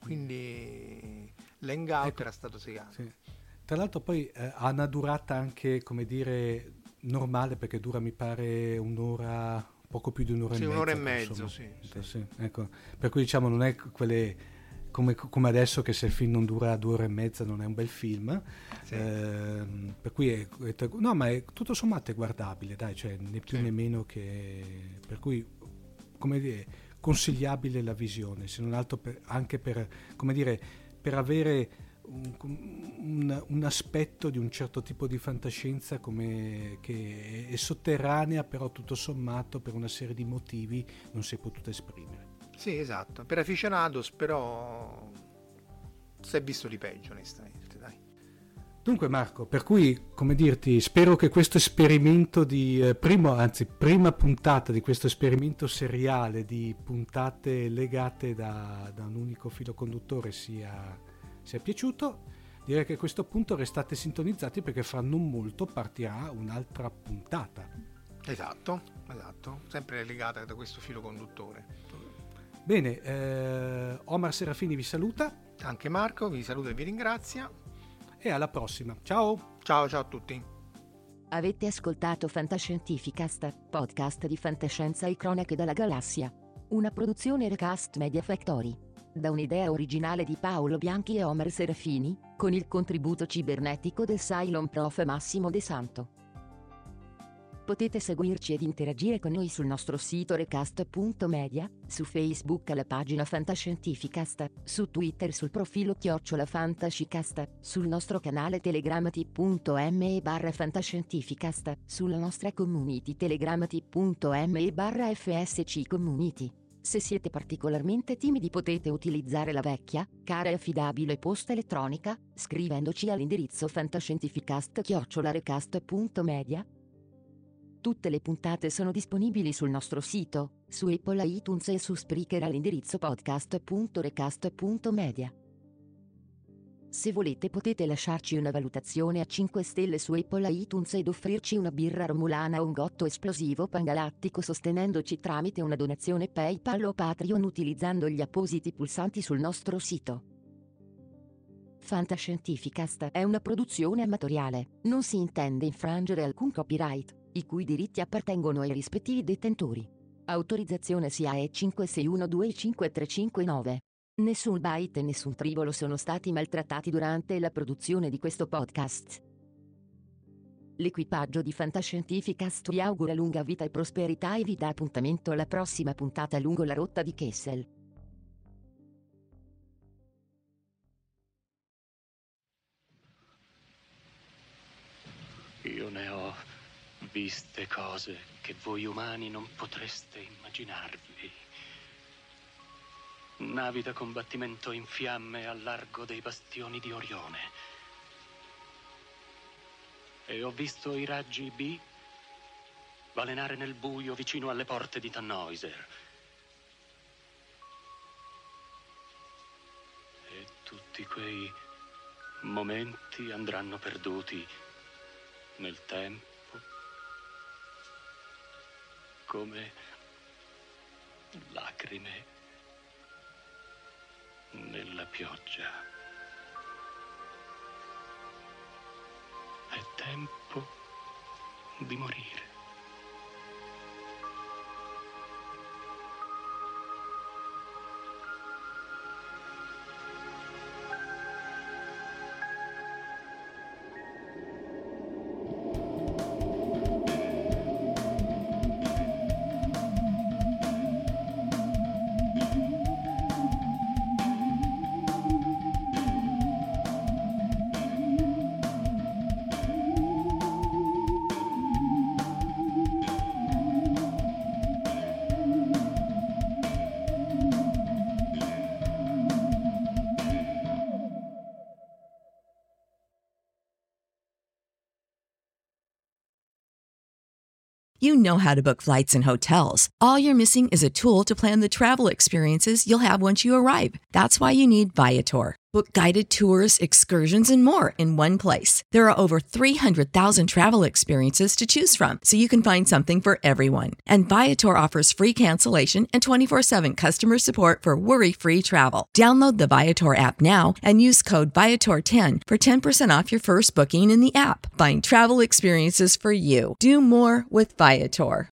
quindi l'hangout ecco, era stato segato. Sì. Tra l'altro poi eh, ha una durata anche come dire normale, perché dura mi pare un'ora, poco più di un'ora sì, e mezza. Un'ora e mezzo, sì, sì. sì. Ecco. Per cui diciamo non è quelle come, come adesso che se il film non dura due ore e mezza non è un bel film, sì. eh, per cui è, è, no, ma è tutto sommato è guardabile, dai, cioè né più sì. né meno che, per cui come dire consigliabile la visione, se non altro per, anche per come dire per avere un, un, un aspetto di un certo tipo di fantascienza come che è sotterranea, però tutto sommato per una serie di motivi non si è potuta esprimere. Sì, esatto, per aficionados, però si è visto di peggio onestamente, dai. Dunque Marco, per cui come dirti, spero che questo esperimento di eh, primo, anzi prima puntata di questo esperimento seriale di puntate legate da, da un unico filo conduttore sia, sia piaciuto. Direi che a questo punto restate sintonizzati perché fra non molto partirà un'altra puntata. Esatto, esatto, sempre legata da questo filo conduttore. Bene, eh, Omar Serafini vi saluta. Anche Marco vi saluta e vi ringrazia. e alla prossima. Ciao! Ciao, ciao a tutti. Avete ascoltato Fantascientificast, podcast di fantascienza e cronache dalla galassia. Una produzione Recast Media Factory. Da un'idea originale di Paolo Bianchi e Omer Serafini, con il contributo cibernetico del Cylon Prof Massimo De Santo. Potete seguirci ed interagire con noi sul nostro sito recast punto media, su Facebook alla pagina Fantascientificast, su Twitter sul profilo chiocciola Fantascicast, sul nostro canale Telegram t.me barra Fantascientificast, sulla nostra community Telegram t.me barra fsc community. Se siete particolarmente timidi potete utilizzare la vecchia, cara e affidabile posta elettronica, scrivendoci all'indirizzo fantascientificast chiocciola recast punto media. Tutte le puntate sono disponibili sul nostro sito, su Apple iTunes e su Spreaker all'indirizzo podcast punto recast punto media. Se volete potete lasciarci una valutazione a cinque stelle su Apple iTunes ed offrirci una birra romulana o un gotto esplosivo pangalattico sostenendoci tramite una donazione PayPal o Patreon utilizzando gli appositi pulsanti sul nostro sito. Fantascientificast è una produzione amatoriale, non si intende infrangere alcun copyright, i cui diritti appartengono ai rispettivi detentori. Autorizzazione S I A E cinque sei uno due cinque tre cinque nove. Nessun byte e nessun tribolo sono stati maltrattati durante la produzione di questo podcast. L'equipaggio di Fantascientificast vi augura lunga vita e prosperità e vi dà appuntamento alla prossima puntata lungo la rotta di Kessel. Io ne ho viste cose che voi umani non potreste immaginarvi. Navi da combattimento in fiamme al largo dei bastioni di Orione. E ho visto i raggi B balenare nel buio vicino alle porte di Tannhäuser. E tutti quei momenti andranno perduti nel tempo, come lacrime nella pioggia. È tempo di morire. You know how to book flights and hotels. All you're missing is a tool to plan the travel experiences you'll have once you arrive. That's why you need Viator. Book guided tours, excursions, and more in one place. There are over three hundred thousand travel experiences to choose from, so you can find something for everyone. And Viator offers free cancellation and twenty-four seven customer support for worry-free travel. Download the Viator app now and use code Viator ten for ten percent off your first booking in the app. Find travel experiences for you. Do more with Viator.